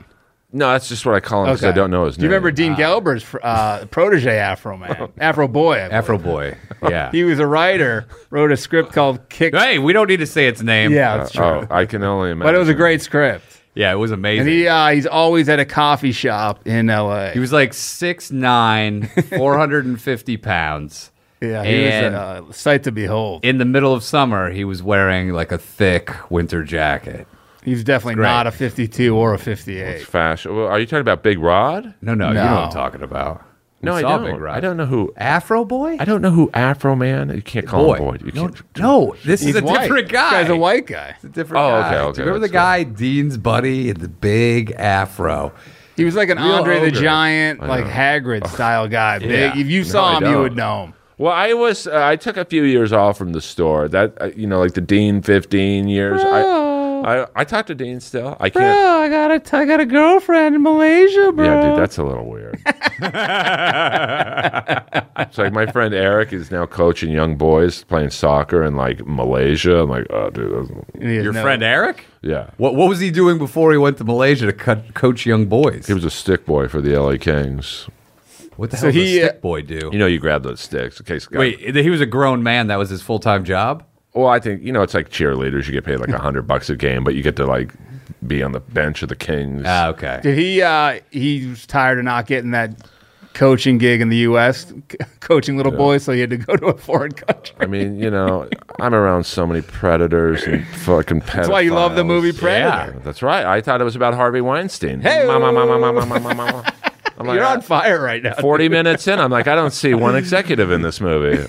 No, that's just what I call him because I don't know his Do name. you remember Dean Gelber's protege, Afro Man, Afro Boy? Afro Boy. Yeah. He was a writer, wrote a script called Kick. Hey, we don't need to say its name. Yeah, that's true. Oh, I can only imagine. But it was a great script. Yeah, it was amazing. And he's always at a coffee shop in L.A. He was like 6'9", 450 pounds. Yeah, he And was a sight to behold. in the middle of summer, he was wearing like a thick winter jacket. He's definitely great. not a 52 or a 58. fashion. Well, are you talking about Big Rod? No, you know No. what I'm talking about. No, We I saw don't. Big Rod. I don't know who. Afro Boy? I don't know who Afro Man. You can't call him Boy. You can't. No, this is He's a white. different This guy. guy's a white guy. It's a different Oh, guy. okay, okay, Do you remember the that's guy, Dean's buddy, and the big afro? He was like an Real Andre the ogre. Giant, like Hagrid style guy. Big. Yeah. If you No, saw I him, you don't. would know him. Well, I took a few years off from the store. That like the Dean 15 years. I talk to Dean still. I can't. I got a girlfriend in Malaysia, bro. Yeah, dude, that's a little weird. It's like my friend Eric is now coaching young boys playing soccer in like Malaysia. I'm like, oh, dude, Your friend Eric? yeah. What was he doing before he went to Malaysia to coach young boys? He was a stick boy for the LA Kings. What the So hell does he, a stick boy do? You know, you grab those sticks. Okay, Wait, he was a grown man. That was his full-time job? Well, I think it's like cheerleaders. You get paid like $100 a game, but you get to like be on the bench of the Kings. Ah, okay. Did he was tired of not getting that coaching gig in the U.S., coaching little boys, so he had to go to a foreign country. I mean, I'm around so many predators and fucking pedophiles. That's why you love the movie Predator. Yeah. That's right. I thought it was about Harvey Weinstein. Hey! I'm like, You're on fire right now. 40 minutes in, I'm like, I don't see one executive in this movie.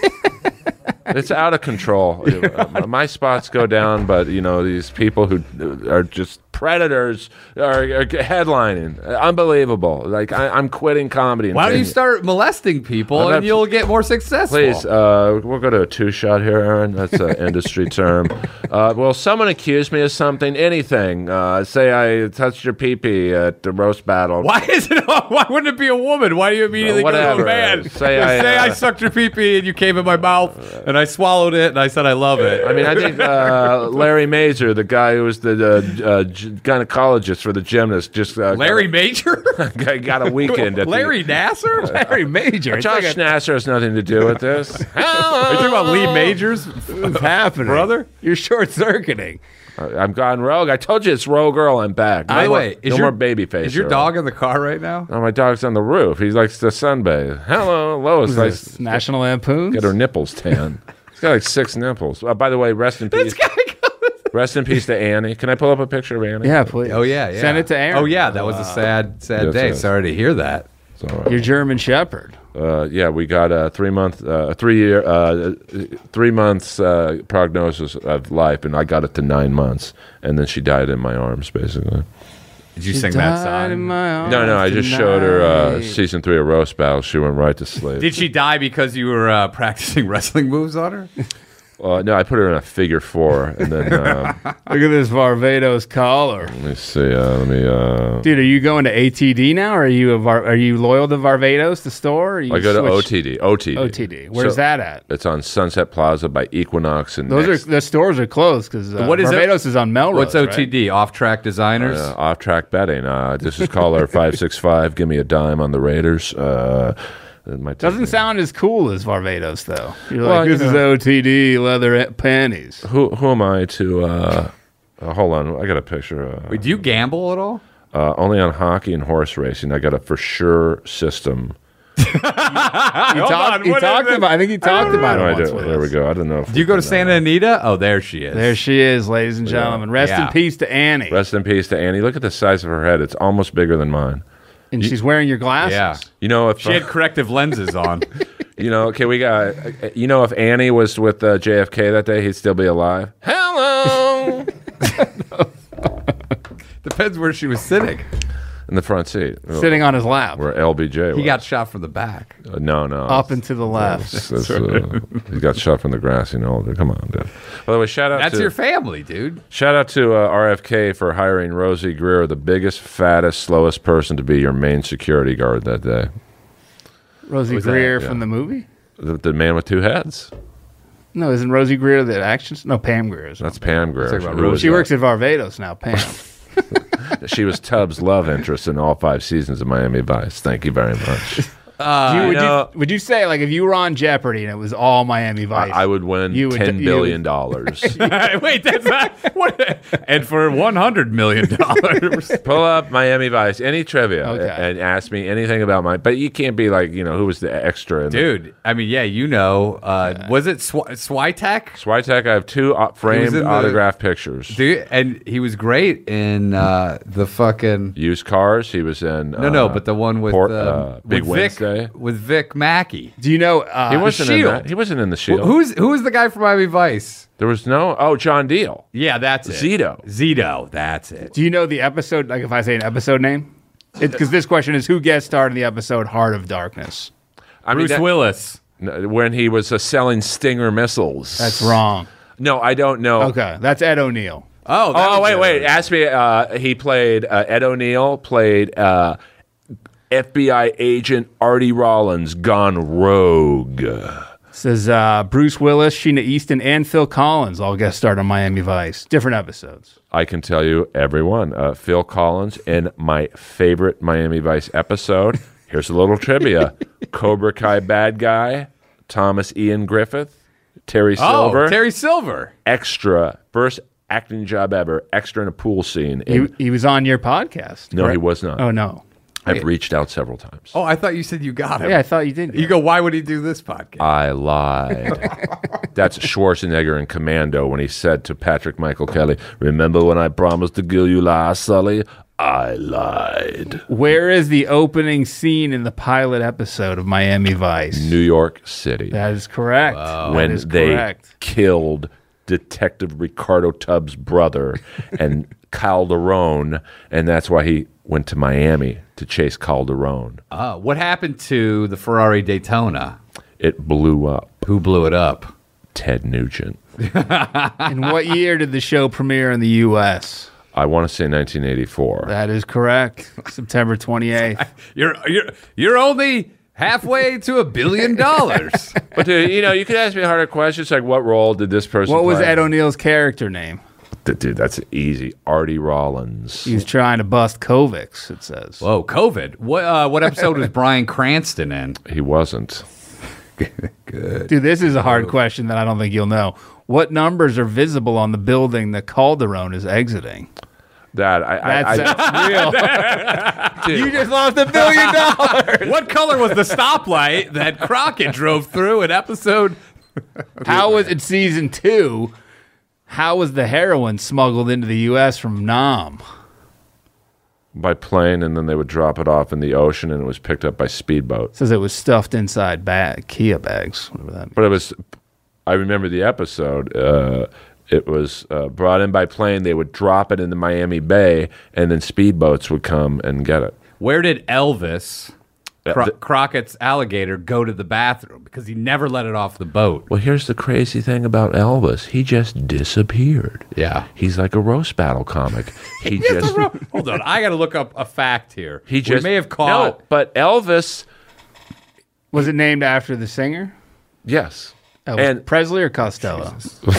It's out of control. My spots go down, but these people who are just predators are headlining. Unbelievable. Like I'm quitting comedy. Why don't you start molesting people I'm and not- you'll get more successful? Please, we'll go to a two-shot here, Aaron. That's an industry term. Well, someone accused me of something, anything. Say I touched your pee-pee at the roast battle. Why wouldn't it be a woman? Why do you immediately go to Whatever. a man? Say I sucked your pee-pee and you came in my mouth and I swallowed it and I said I love it. I mean, I think Larry Mazur, the guy who was the gynecologist for the gymnast, just Larry Major? got a weekend at Larry Nasser? Larry Major. It's Josh like Nasser has nothing to do with this. Are you talking about Lee Majors? what's happening, Brother? You're short circuiting. I'm gone rogue. I told you it's rogue girl. I'm back. By the way, no more baby face. Is your dog in the car right now? Oh, my dog's on the roof. He likes to sunbathe. Hello, Lois. Likes National Lampoons. get her nipples tan. He's got like 6 nipples. By the way, rest in peace. Rest in peace to Annie. Can I pull up a picture of Annie? Yeah, please. Oh, yeah. Send it to Aaron. Oh, yeah. That was a sad Yes, day. yes. Sorry to hear that. It's all right. Your German Shepherd. Yeah, we got a 3 months prognosis of life, and I got it to 9 months, and then she died in my arms, basically. Did you sing that Died in song? my arms No, I just showed her tonight. season 3 of Roast Battle. She went right to sleep. Did she die because you were practicing wrestling moves on her? No, I put her in a figure 4, and then Look at this Varvatos collar. let me see. Let me. Dude, are you going to ATD now, or are you are you loyal to Varvatos, the store? Or you I go to switch- OTD. OTD. Where's So, that at? It's on Sunset Plaza by Equinox, and Those are the stores are closed because What is it? Varvatos is on Melrose. What's OTD? Off-track designers? off-track betting. This is caller 565. Give me a dime on the Raiders. Doesn't sound as cool as Varvatos though. You're Well, like, this you is know. OTD leather panties. Who am I to? Hold on, I got a picture. Wait, do you gamble at all? Only on hockey and horse racing. I got a for sure system. He talked about. I think he talked about No, it I once do. with There we us. go. I don't know. If Do you go to Santa Anita? Oh, there she is. There she is, ladies and gentlemen. Rest Yeah. in peace to Annie. Rest in peace to Annie. Look at the size of her head. It's almost bigger than mine. And she's wearing your glasses. Yeah. You know if She had corrective lenses on. okay, we got. If Annie was with JFK that day, he'd still be alive. Hello. Depends where she was sitting. In the front seat, Sitting on his lap. where LBJ was. He got shot from the back. No. Up and to the left. He got shot from the grass. Come on, dude. By the way, shout out That's to your family, dude. shout out to RFK for hiring Rosie Greer, the biggest, fattest, slowest person to be your main security guard that day. Rosie was that? Greer Yeah. from the movie? The man with 2 heads. No, isn't Rosie Greer the action? No, Pam Greer is. That's Pam Greer. Talking about Who was She that? works at Varvatos now, Pam. She was Tubbs' love interest in all 5 seasons of Miami Vice. Thank you very much. Would you say, like, if you were on Jeopardy and it was all Miami Vice, I would win $10 billion. Wait, that's not what. And for $100 million. Pull up Miami Vice, any trivia, Okay. and ask me anything about but you can't be like, who was the extra in Dude, I mean, yeah, was it Switek? Switek, I have 2 framed in the- autographed pictures. Dude, and he was great in the fucking. Used Cars, he was in. No, but the one with Big with Wednesday. with Vic Mackey. do you know? He wasn't in Shield. that. He wasn't in the Shield. Who was the guy from Miami Vice? There was John Deal. Yeah, that's it. Zito, that's it. Do you know the episode? Like, if I say an episode name, because this question is who guest starred in the episode Heart of Darkness. I mean, Bruce Willis. when he was selling Stinger missiles. That's wrong. No, I don't know. Okay, that's Ed O'Neill. Oh, Wait. Ask me. He played Ed O'Neill. Played FBI agent Artie Rollins gone rogue. Says Bruce Willis, Sheena Easton, and Phil Collins all guest starred on Miami Vice. Different episodes. I can tell you everyone. Phil Collins in my favorite Miami Vice episode. Here's a little trivia. Cobra Kai bad guy, Thomas Ian Griffith, Terry Silver. Oh, Terry Silver. Extra. First acting job ever. Extra in a pool scene. He was on your podcast. No, correct? he was not. Oh, no. I've reached out several times. Oh, I thought you said you got him. Yeah, I thought you did. You go, why would he do this podcast? I lied. That's Schwarzenegger in Commando when he said to Patrick Michael Kelly, "Remember when I promised to kill you last, Sully? I lied." Where is the opening scene in the pilot episode of Miami Vice? New York City. That is correct. When That is they correct. killed Detective Ricardo Tubbs' brother and Calderon, and that's why he went to Miami to chase Calderon. What happened to the Ferrari Daytona? It blew up. Who blew it up? Ted Nugent. In what year did the show premiere in the U.S.? I want to say 1984. That is correct. September 28th. You're only halfway to $1 billion. But dude, you could ask me harder questions like, what role did this person What was play? Ed O'Neill's character name? Dude, that's easy. Artie Rollins. He was trying to bust Kovacs, it says. Whoa, COVID. What episode was Bryan Cranston in? He wasn't. Dude, this is a hard question that I don't think you'll know. What numbers are visible on the building that Calderon is exiting? That's real. You just lost $1 billion. What color was the stoplight that Crockett drove through in episode? How was it season 2? How was the heroin smuggled into the U.S. from Nam? By plane, and then they would drop it off in the ocean, and it was picked up by speedboat. Says it was stuffed inside Kia bags. Whatever that means. But it was, I remember the episode. It was brought in by plane. They would drop it in the Miami Bay, and then speedboats would come and get it. Where did Elvis, Crockett's alligator, go to the bathroom? Because he never let it off the boat. Well, here's the crazy thing about Elvis. He just disappeared. Yeah. He's like a roast battle comic. He just... Hold on, I got to look up a fact here. He just we may have caught. No, but Elvis... Was it named after the singer? Yes. Elvis And Presley or Costello?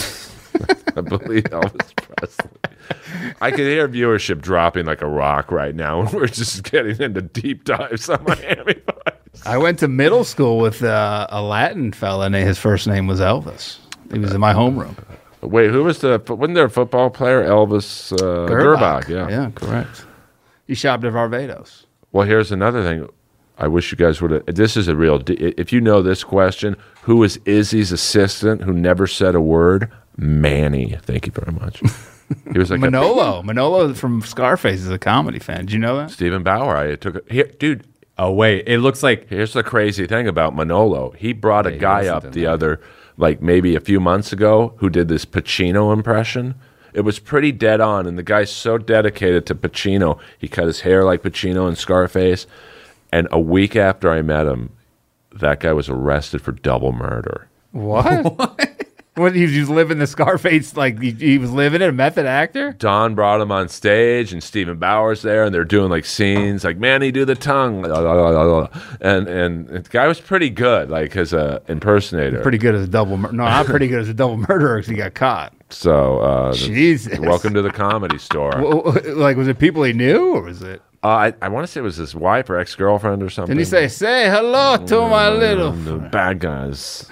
I believe Elvis Presley. I can hear viewership dropping like a rock right now, and we're just getting into deep dives on Miami Vice. I went to middle school with a Latin fella, and his first name was Elvis. He was in my homeroom. Wait, who was wasn't there a football player? Elvis Gerbach. Yeah, correct. He shopped at Barbados. Well, here's another thing. I wish you guys would have. This is a real. If you know this question, who was Izzy's assistant who never said a word? Manny. Thank you very much. He was like Manolo. Manolo from Scarface is a comedy fan. Did you know that? Stephen Bauer. I took it here, dude. Oh wait, it looks like Here's the crazy thing about Manolo. He brought a he guy wasn't up in the that. other, like maybe a few months ago, who did this Pacino impression. It was pretty dead on, and the guy's so dedicated to Pacino. He cut his hair like Pacino in Scarface. And a week after I met him, that guy was arrested for double murder. What? What, he was living the Scarface, like he was living it, a method actor? Don brought him on stage, and Stephen Bauer's there, and they're doing like scenes, like Manny, do the tongue, and the guy was pretty good, like as a impersonator. Pretty good as a double no, not pretty good as a double murderer because he got caught. So, Jesus. welcome to the Comedy Store. Like, was it people he knew, or was it? I want to say it was his wife or ex-girlfriend or something. Didn't he say hello to my little... The bad guys.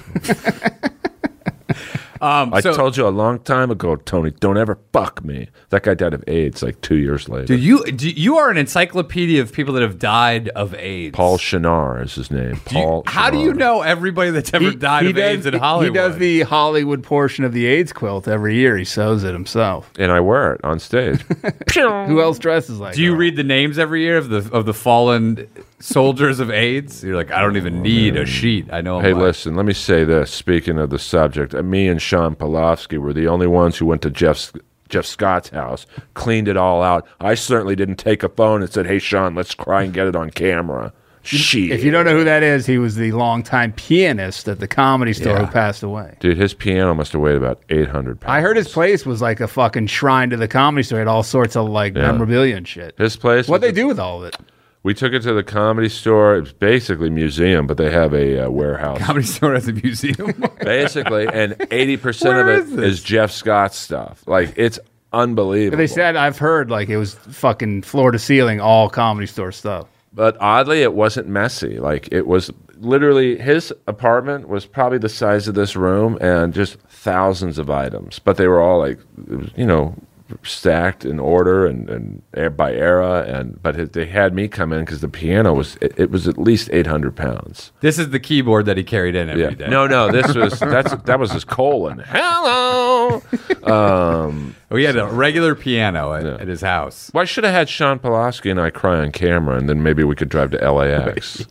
So, I told you a long time ago, Tony, don't ever fuck me. That guy died of AIDS like 2 years later. you are an encyclopedia of people that have died of AIDS. Paul Shinar is his name. How do you know everybody that's ever died of AIDS in Hollywood? He does the Hollywood portion of the AIDS quilt every year. He sews it himself. And I wear it on stage. Who else dresses like Do you that? read the names every year of the fallen soldiers of AIDS? You're like, I don't even need a sheet. I know. Hey, them. listen, let me say this. Speaking of the subject, me and Sean Polofsky were the only ones who went to Jeff Scott's house, cleaned it all out. I certainly didn't take a phone and said, hey, Sean, let's try and get it on camera. Shit. If you don't know who that is, he was the longtime pianist at the Comedy Store who passed away. Dude, his piano must have weighed about 800 pounds. I heard his place was like a fucking shrine to the Comedy Store. It had all sorts of like memorabilia and shit. His place. What'd they do with all of it? We took it to the Comedy Store. It's basically a museum, but they have a warehouse. Comedy Store has a museum. Basically, and 80% of it is Jeff Scott's stuff. Like, it's unbelievable. They said, I've heard, like it was fucking floor to ceiling, all Comedy Store stuff. But oddly, it wasn't messy. Like, it was literally, his apartment was probably the size of this room and just thousands of items. But they were all like, stacked in order and by era. But they had me come in because the piano was, it was at least 800 pounds. This is the keyboard that he carried in every day. No, this was, that was his colon. Hello! He had a regular piano at his house. Well, I should have had Sean Polofsky and I cry on camera, and then maybe we could drive to LAX.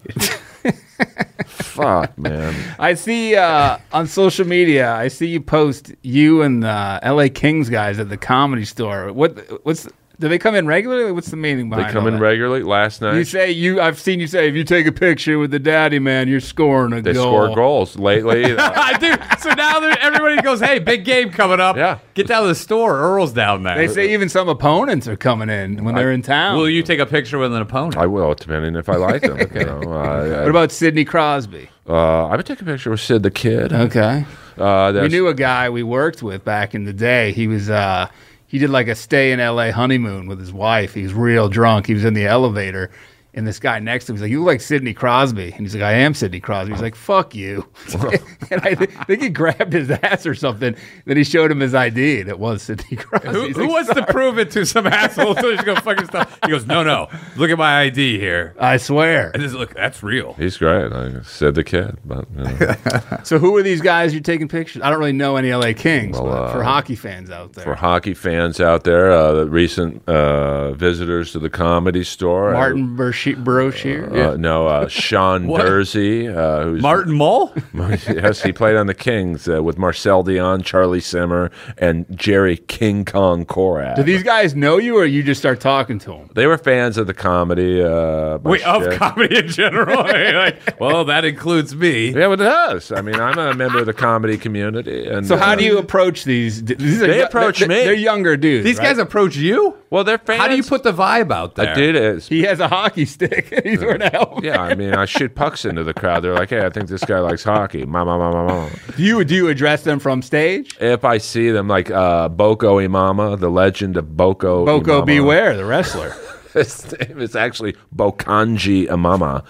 Fuck, man. I see on social media, I see you post you and the LA Kings guys at the Comedy Store. Do they come in regularly? What's the meaning behind They come all in that? regularly. Last night, I've seen you say, if you take a picture with the daddy man, you're scoring a they goal. score goals lately. I do. So now everybody goes, hey, big game coming up. Yeah. Get down to the store. Earl's down there. They say even some opponents are coming in when they're in town. Will you take a picture with an opponent? I will, depending if I like them. What about Sidney Crosby? I would take a picture with Sid the Kid. Okay. We That's- knew a guy we worked with back in the day. He was he did like a stay in LA honeymoon with his wife. He was real drunk. He was in the elevator, and this guy next to him was like, "You look like Sidney Crosby." And he's like, "I am Sidney Crosby." He's like, "Fuck you." And I think he grabbed his ass or something. Then he showed him his ID, and it was Sidney Crosby. Who He's like, wants to prove it to some asshole so he's gonna fucking stuff? He goes, no, look at my ID here. I swear. And this, look, that's real. He's great. I said the kid, but So who are these guys you're taking pictures? I don't really know any LA Kings, Well, but for hockey fans out there. for hockey fans out there, the recent visitors to the Comedy Store, Martin Broshier. Sean What? Dursey, who's Martin Mull? yes, he played on the Kings with Marcel Dion, Charlie Simmer, and Jerry King Kong Korat. Do these guys know you, or you just start talking to them? They were fans of the comedy. Wait, of comedy in general? Like, well, that includes me. Yeah, but it does. I mean, I'm a member of the comedy community. And So how do you approach these? They approach me. They're younger dudes. These right? guys approach you? Well, they're fans. How do you put the vibe out there? I did it. He has a hockey stick. And he's wearing a helmet. Yeah, I mean, I shoot pucks into the crowd. They're like, "Hey, I think this guy likes hockey." Ma. Do you address them from stage? If I see them, like Boko Imama, the legend of Boko. Boko Imama. Beware, the wrestler. His name is actually Bokanji Imama.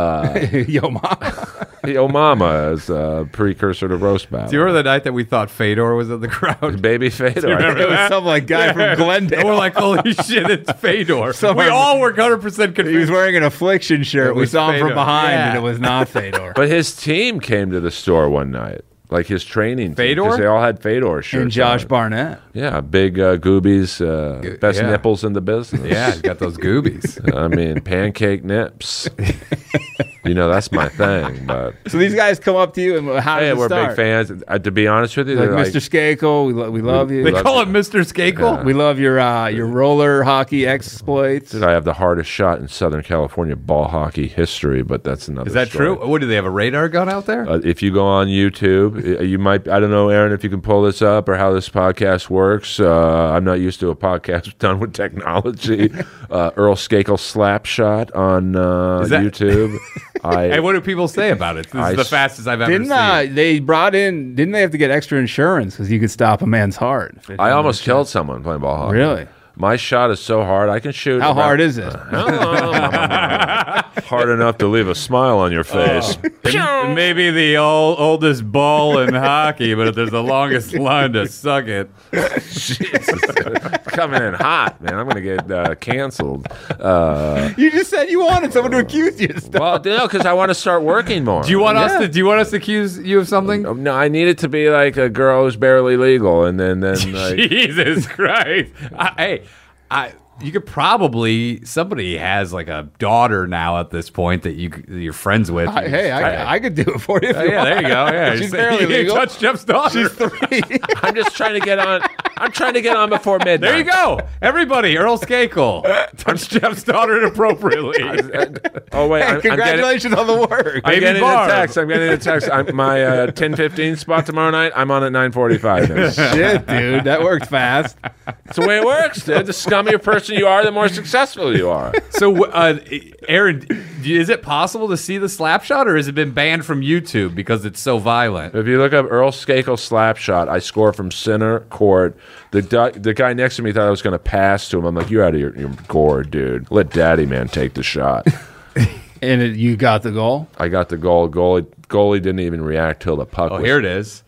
Yo, mama. Omama is a precursor to roast battle. Do you remember the night that we thought Fedor was in the crowd? Baby Fedor. It was some like guy from Glendale. And we're like, holy shit, it's Fedor. Somewhere- We all were 100% convinced. He was wearing an Affliction shirt. We was saw him Fedor. from behind, Yeah. and it was not Fedor. But his team came to the store one night. Like his training team. Fedor? Because they all had Fedor shirts. And Josh on. Barnett. Yeah, big goobies, best yeah. nipples in the business. Yeah, he's got those goobies. I mean, pancake nips. That's my thing. But So these guys come up to you, and how hey, does it we're start? big fans. To be honest with you, Like they're Mr. Skakel, we love you. They call him Mr. Skakel. We love your roller hockey exploits. Dude, I have the hardest shot in Southern California ball hockey history, but that's another. Is that story. true? What do they have, a radar gun out there? If you go on YouTube, you might. I don't know, Aaron, if you can pull this up or how this podcast works. I'm not used to a podcast done with technology. Earl Skakel slap shot on that- YouTube. Hey, what do people say about it? This is the fastest I've ever seen. Didn't they have to get extra insurance because you could stop a man's heart? I almost killed someone playing ball hockey. Really? My shot is so hard I can shoot. How about- hard is it? Hard enough to leave a smile on your face. Maybe the oldest ball in hockey, but if there's the longest line to suck it. Coming in hot, man. I'm going to get canceled. You just said you wanted someone to accuse you of stuff. Well, because I want to start working more. Do you want us to accuse you of something? No, I need it to be like a girl who's barely legal, and then like, Jesus Christ! You could probably, somebody has like a daughter now at this point that you're friends with. I could do it for you. If you Yeah, there you go. Yeah, She's barely legal. Touch Jeff's daughter. She's 3. I'm just trying to get on. I'm trying to get on before midnight. There you go. Everybody, Earl Skakel. Touch Jeff's daughter inappropriately. Oh wait, I'm getting. Congratulations on the work. I'm Baby getting Barb. a text. My 10:15 spot tomorrow night. I'm on at 9:45. Shit, dude, that worked fast. That's the way it works, dude. The scummier person you are, the more successful you are. So, Aaron, is it possible to see the slap shot, or has it been banned from YouTube because it's so violent? If you look up Earl Skakel slap shot, I score from center court. The guy next to me thought I was going to pass to him. I'm like, you're out of your gourd, dude. Let Daddy Man take the shot. And you got the goal? I got the goal. Goalie didn't even react till the puck. Oh, was here it is.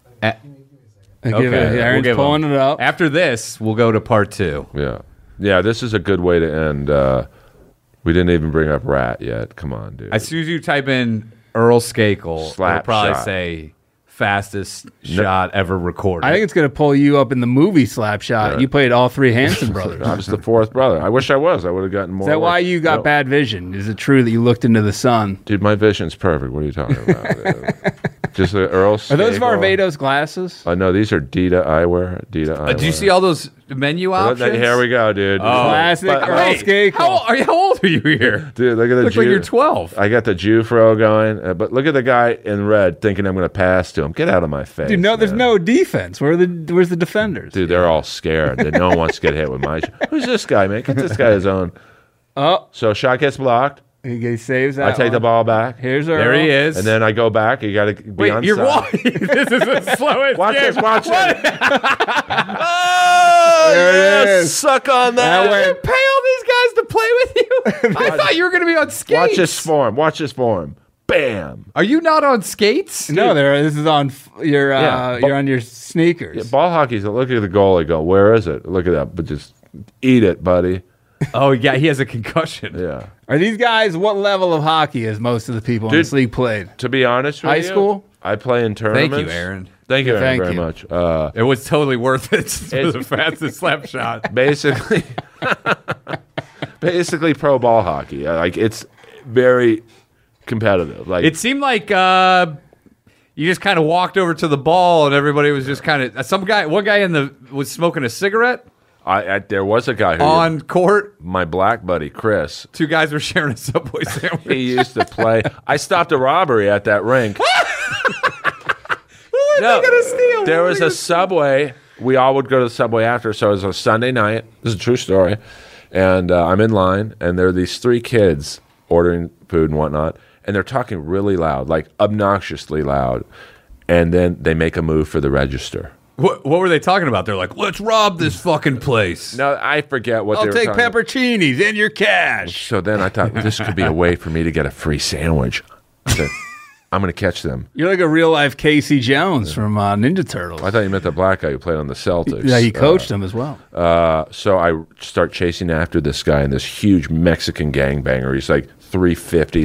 Aaron's give pulling him. it up. After this, we'll go to part 2. Yeah. This is a good way to end. We didn't even bring up Rat yet. Come on, dude. As soon as you type in Earl Skakel, Slap it'll probably shot. say fastest shot ever recorded. I think it's going to pull you up in the movie Slapshot. You played all 3 Hanson brothers. I was the 4th brother. I wish I was. I would have gotten more. Is that why you got bad vision? Is it true that you looked into the sun? Dude, my vision's perfect. What are you talking about? Dude? Just the Earl Skakel. Are those Varvatos glasses? No, these are Dita eyewear. Did you see all those menu options? Here we go, dude. Classic Earl Wait, Skakel. how old are you here? Dude, look at the Looks like you're 12. I got the Jufro going, but look at the guy in red thinking I'm going to pass to him. Get out of my face. Dude, no, there's man. no defense. Where's the defenders? Dude, they're all scared. No one wants to get hit with my. Who's this guy, man? Get this guy his own. Oh, So shot gets blocked. he saves that. I take the one. ball back, Here's Earl. There he is. and then I go back. You got to be Wait, on you're side. walking. This is the slowest Watch game. this. Watch What? this. Oh, There it is. Suck on that. That way. You pay all these guys to play with you? I thought you were going to be on skates. Watch this form. Watch this form. Bam. Are you not on skates? No, this is on you're on your sneakers. Yeah, ball hockey's. Look at the goalie go. Where is it? Look at that. But just eat it, buddy. Oh, yeah, he has a concussion. Yeah. Are these guys? What level of hockey has most of the people in Dude, this league played? To be honest with High you, school? I play in tournaments. Thank you, Aaron. Thank you, Aaron, Thank very you. much. It was totally worth it for the fastest slap shot. Basically, pro ball hockey. Like it's very competitive. Like It seemed like you just kind of walked over to the ball and everybody was just kind of one guy was smoking a cigarette there was a guy who on court. my black buddy Chris. 2 guys were sharing a Subway sandwich. He used to play. I stopped a robbery at that rink. They're gonna steal. There was a Subway. We all would go to the Subway after. So it was a Sunday night. This is a true story. And I'm in line, and there are these 3 kids ordering food and whatnot, and they're talking really loud, like obnoxiously loud. And then they make a move for the register. What were they talking about? They're like, let's rob this fucking place. No, I forget what I'll they were take talking about. pepperoncinis in your cash. So then I thought this could be a way for me to get a free sandwich. I said, I'm going to catch them. You're like a real life Casey Jones from Ninja Turtles. I thought you meant the black guy who played on the Celtics. Yeah, he coached them as well. So I start chasing after this guy, and this huge Mexican gangbanger. He's like 350. He's like,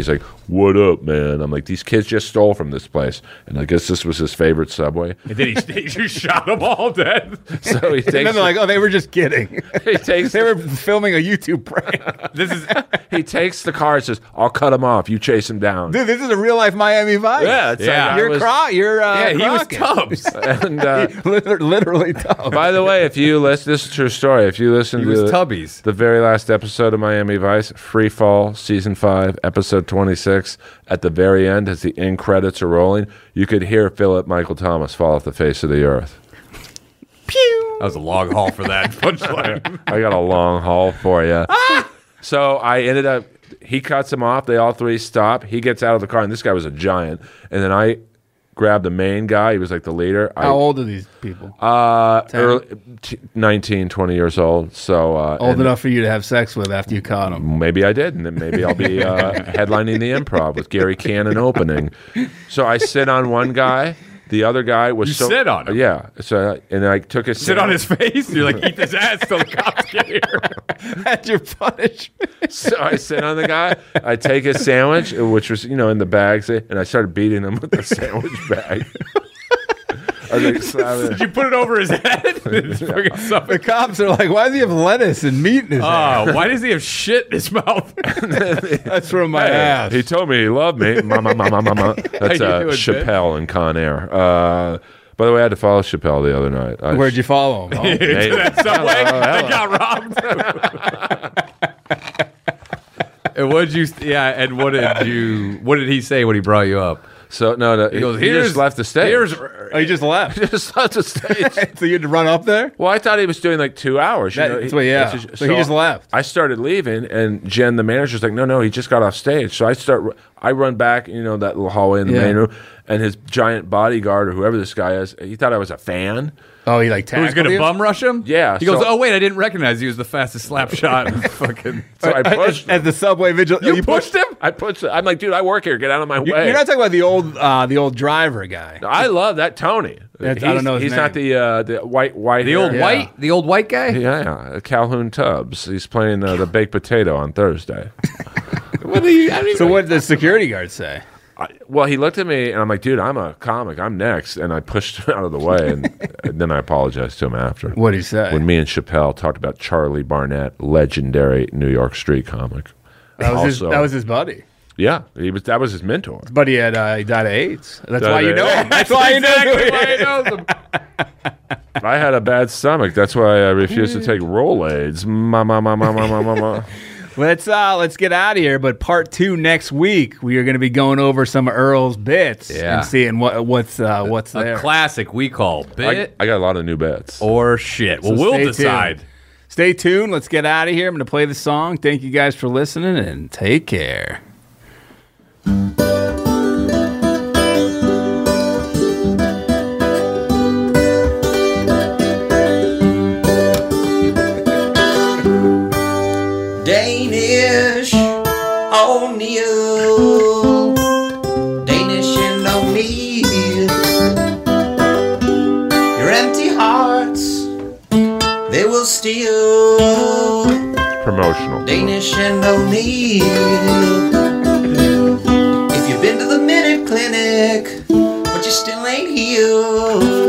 what up, man? I'm like, these kids just stole from this place. And I guess this was his favorite Subway. And then he just shot them all dead. So he And then takes, they're like, oh, they were just kidding. he takes, They were filming a YouTube prank. This is he takes the car and says, I'll cut him off. You chase him down. Dude, this is a real life Miami Vice. Yeah, it's Yeah. like I You're was- he was Crockett. Tubbs. And Literally tough. by the way, if you listen, this is a true story. If you listen He to was Tubbies. the very last episode of Miami Vice, Free Fall, Season 5, Episode 26, at the very end, as the end credits are rolling, you could hear Philip Michael Thomas fall off the face of the earth. Pew. That was a long haul for that punchline. I got a long haul for you. So I ended up, he cuts him off. They all three stop. He gets out of the car, and this guy was a giant. And then I grabbed the main guy. He was like the leader. How old are these people? Early, 19, 20 years old. So Old enough for you to have sex with after you caught them. maybe I did, and then maybe I'll be headlining the Improv with Gary Cannon opening. So I sit on one guy. The other guy was You so sit on him? Yeah. So and I took a Sit on his face. You're like, eat this ass till the cops get here. That's your punishment. So I sit on the guy. I take his sandwich, which was in the bags, and I started beating him with the sandwich bag. I was like, slapping Did you put it over his head? It's fucking The something. cops are like, why does he have lettuce and meat in his ass? Oh, why does he have shit in his mouth? That's from my Hey, ass. he told me he loved me. Mama. That's How you doing, Chappelle in Con Air. By the way, I had to follow Chappelle the other night. Where'd you follow him? Oh. Into that subway that got robbed. And what did he say when he brought you up? So no, He goes, he just left the stage. Oh, he just left. He just left the stage. So you had to run up there? Well, I thought he was doing like 2 hours. That's what, yeah. So he just left. I started leaving, and Jen, the manager's like, "No, he just got off stage." So I run back, that little hallway in the main room, and his giant bodyguard or whoever this guy is, he thought I was a fan. Oh, he like tackled Who's going to you? bum rush him? Yeah, He goes, so- oh, wait, I didn't recognize he was the fastest slap shot. Fucking. So I pushed. At the subway vigil. You pushed him? I pushed. I'm like, dude, I work here. Get out of my way. You're not talking about the old driver guy. I love that Tony. I don't know his He's name. not the white The old hair. white guy? Yeah, Calhoun Tubbs. He's playing the baked potato on Thursday. So what did the security guard say? Well, he looked at me, and I'm like, dude, I'm a comic. I'm next. And I pushed him out of the way, and then I apologized to him after. What did he say? When me and Chappelle talked about Charlie Barnett, legendary New York street comic. that Also- was his buddy. Yeah, that was his mentor. But he died of AIDS. That's Died why of you know AIDS. him. That's why you know who he is. knows him. I had a bad stomach. That's why I refused to take Rolaids. Ma. Let's get out of here. But part 2 next week, we are going to be going over some of Earl's bits Yeah. and seeing what's there. A classic we call bit I got a lot of new bets. or shit. Well, So we'll stay decide. tuned. Stay tuned. Let's get out of here. I'm going to play the song. Thank you guys for listening, and take care. Danish O'Neill, Danish and O'Neill. Your empty hearts, they will steal. Promotional. Danish and O'Neill. If you've been to the Minute Clinic, but you still ain't healed,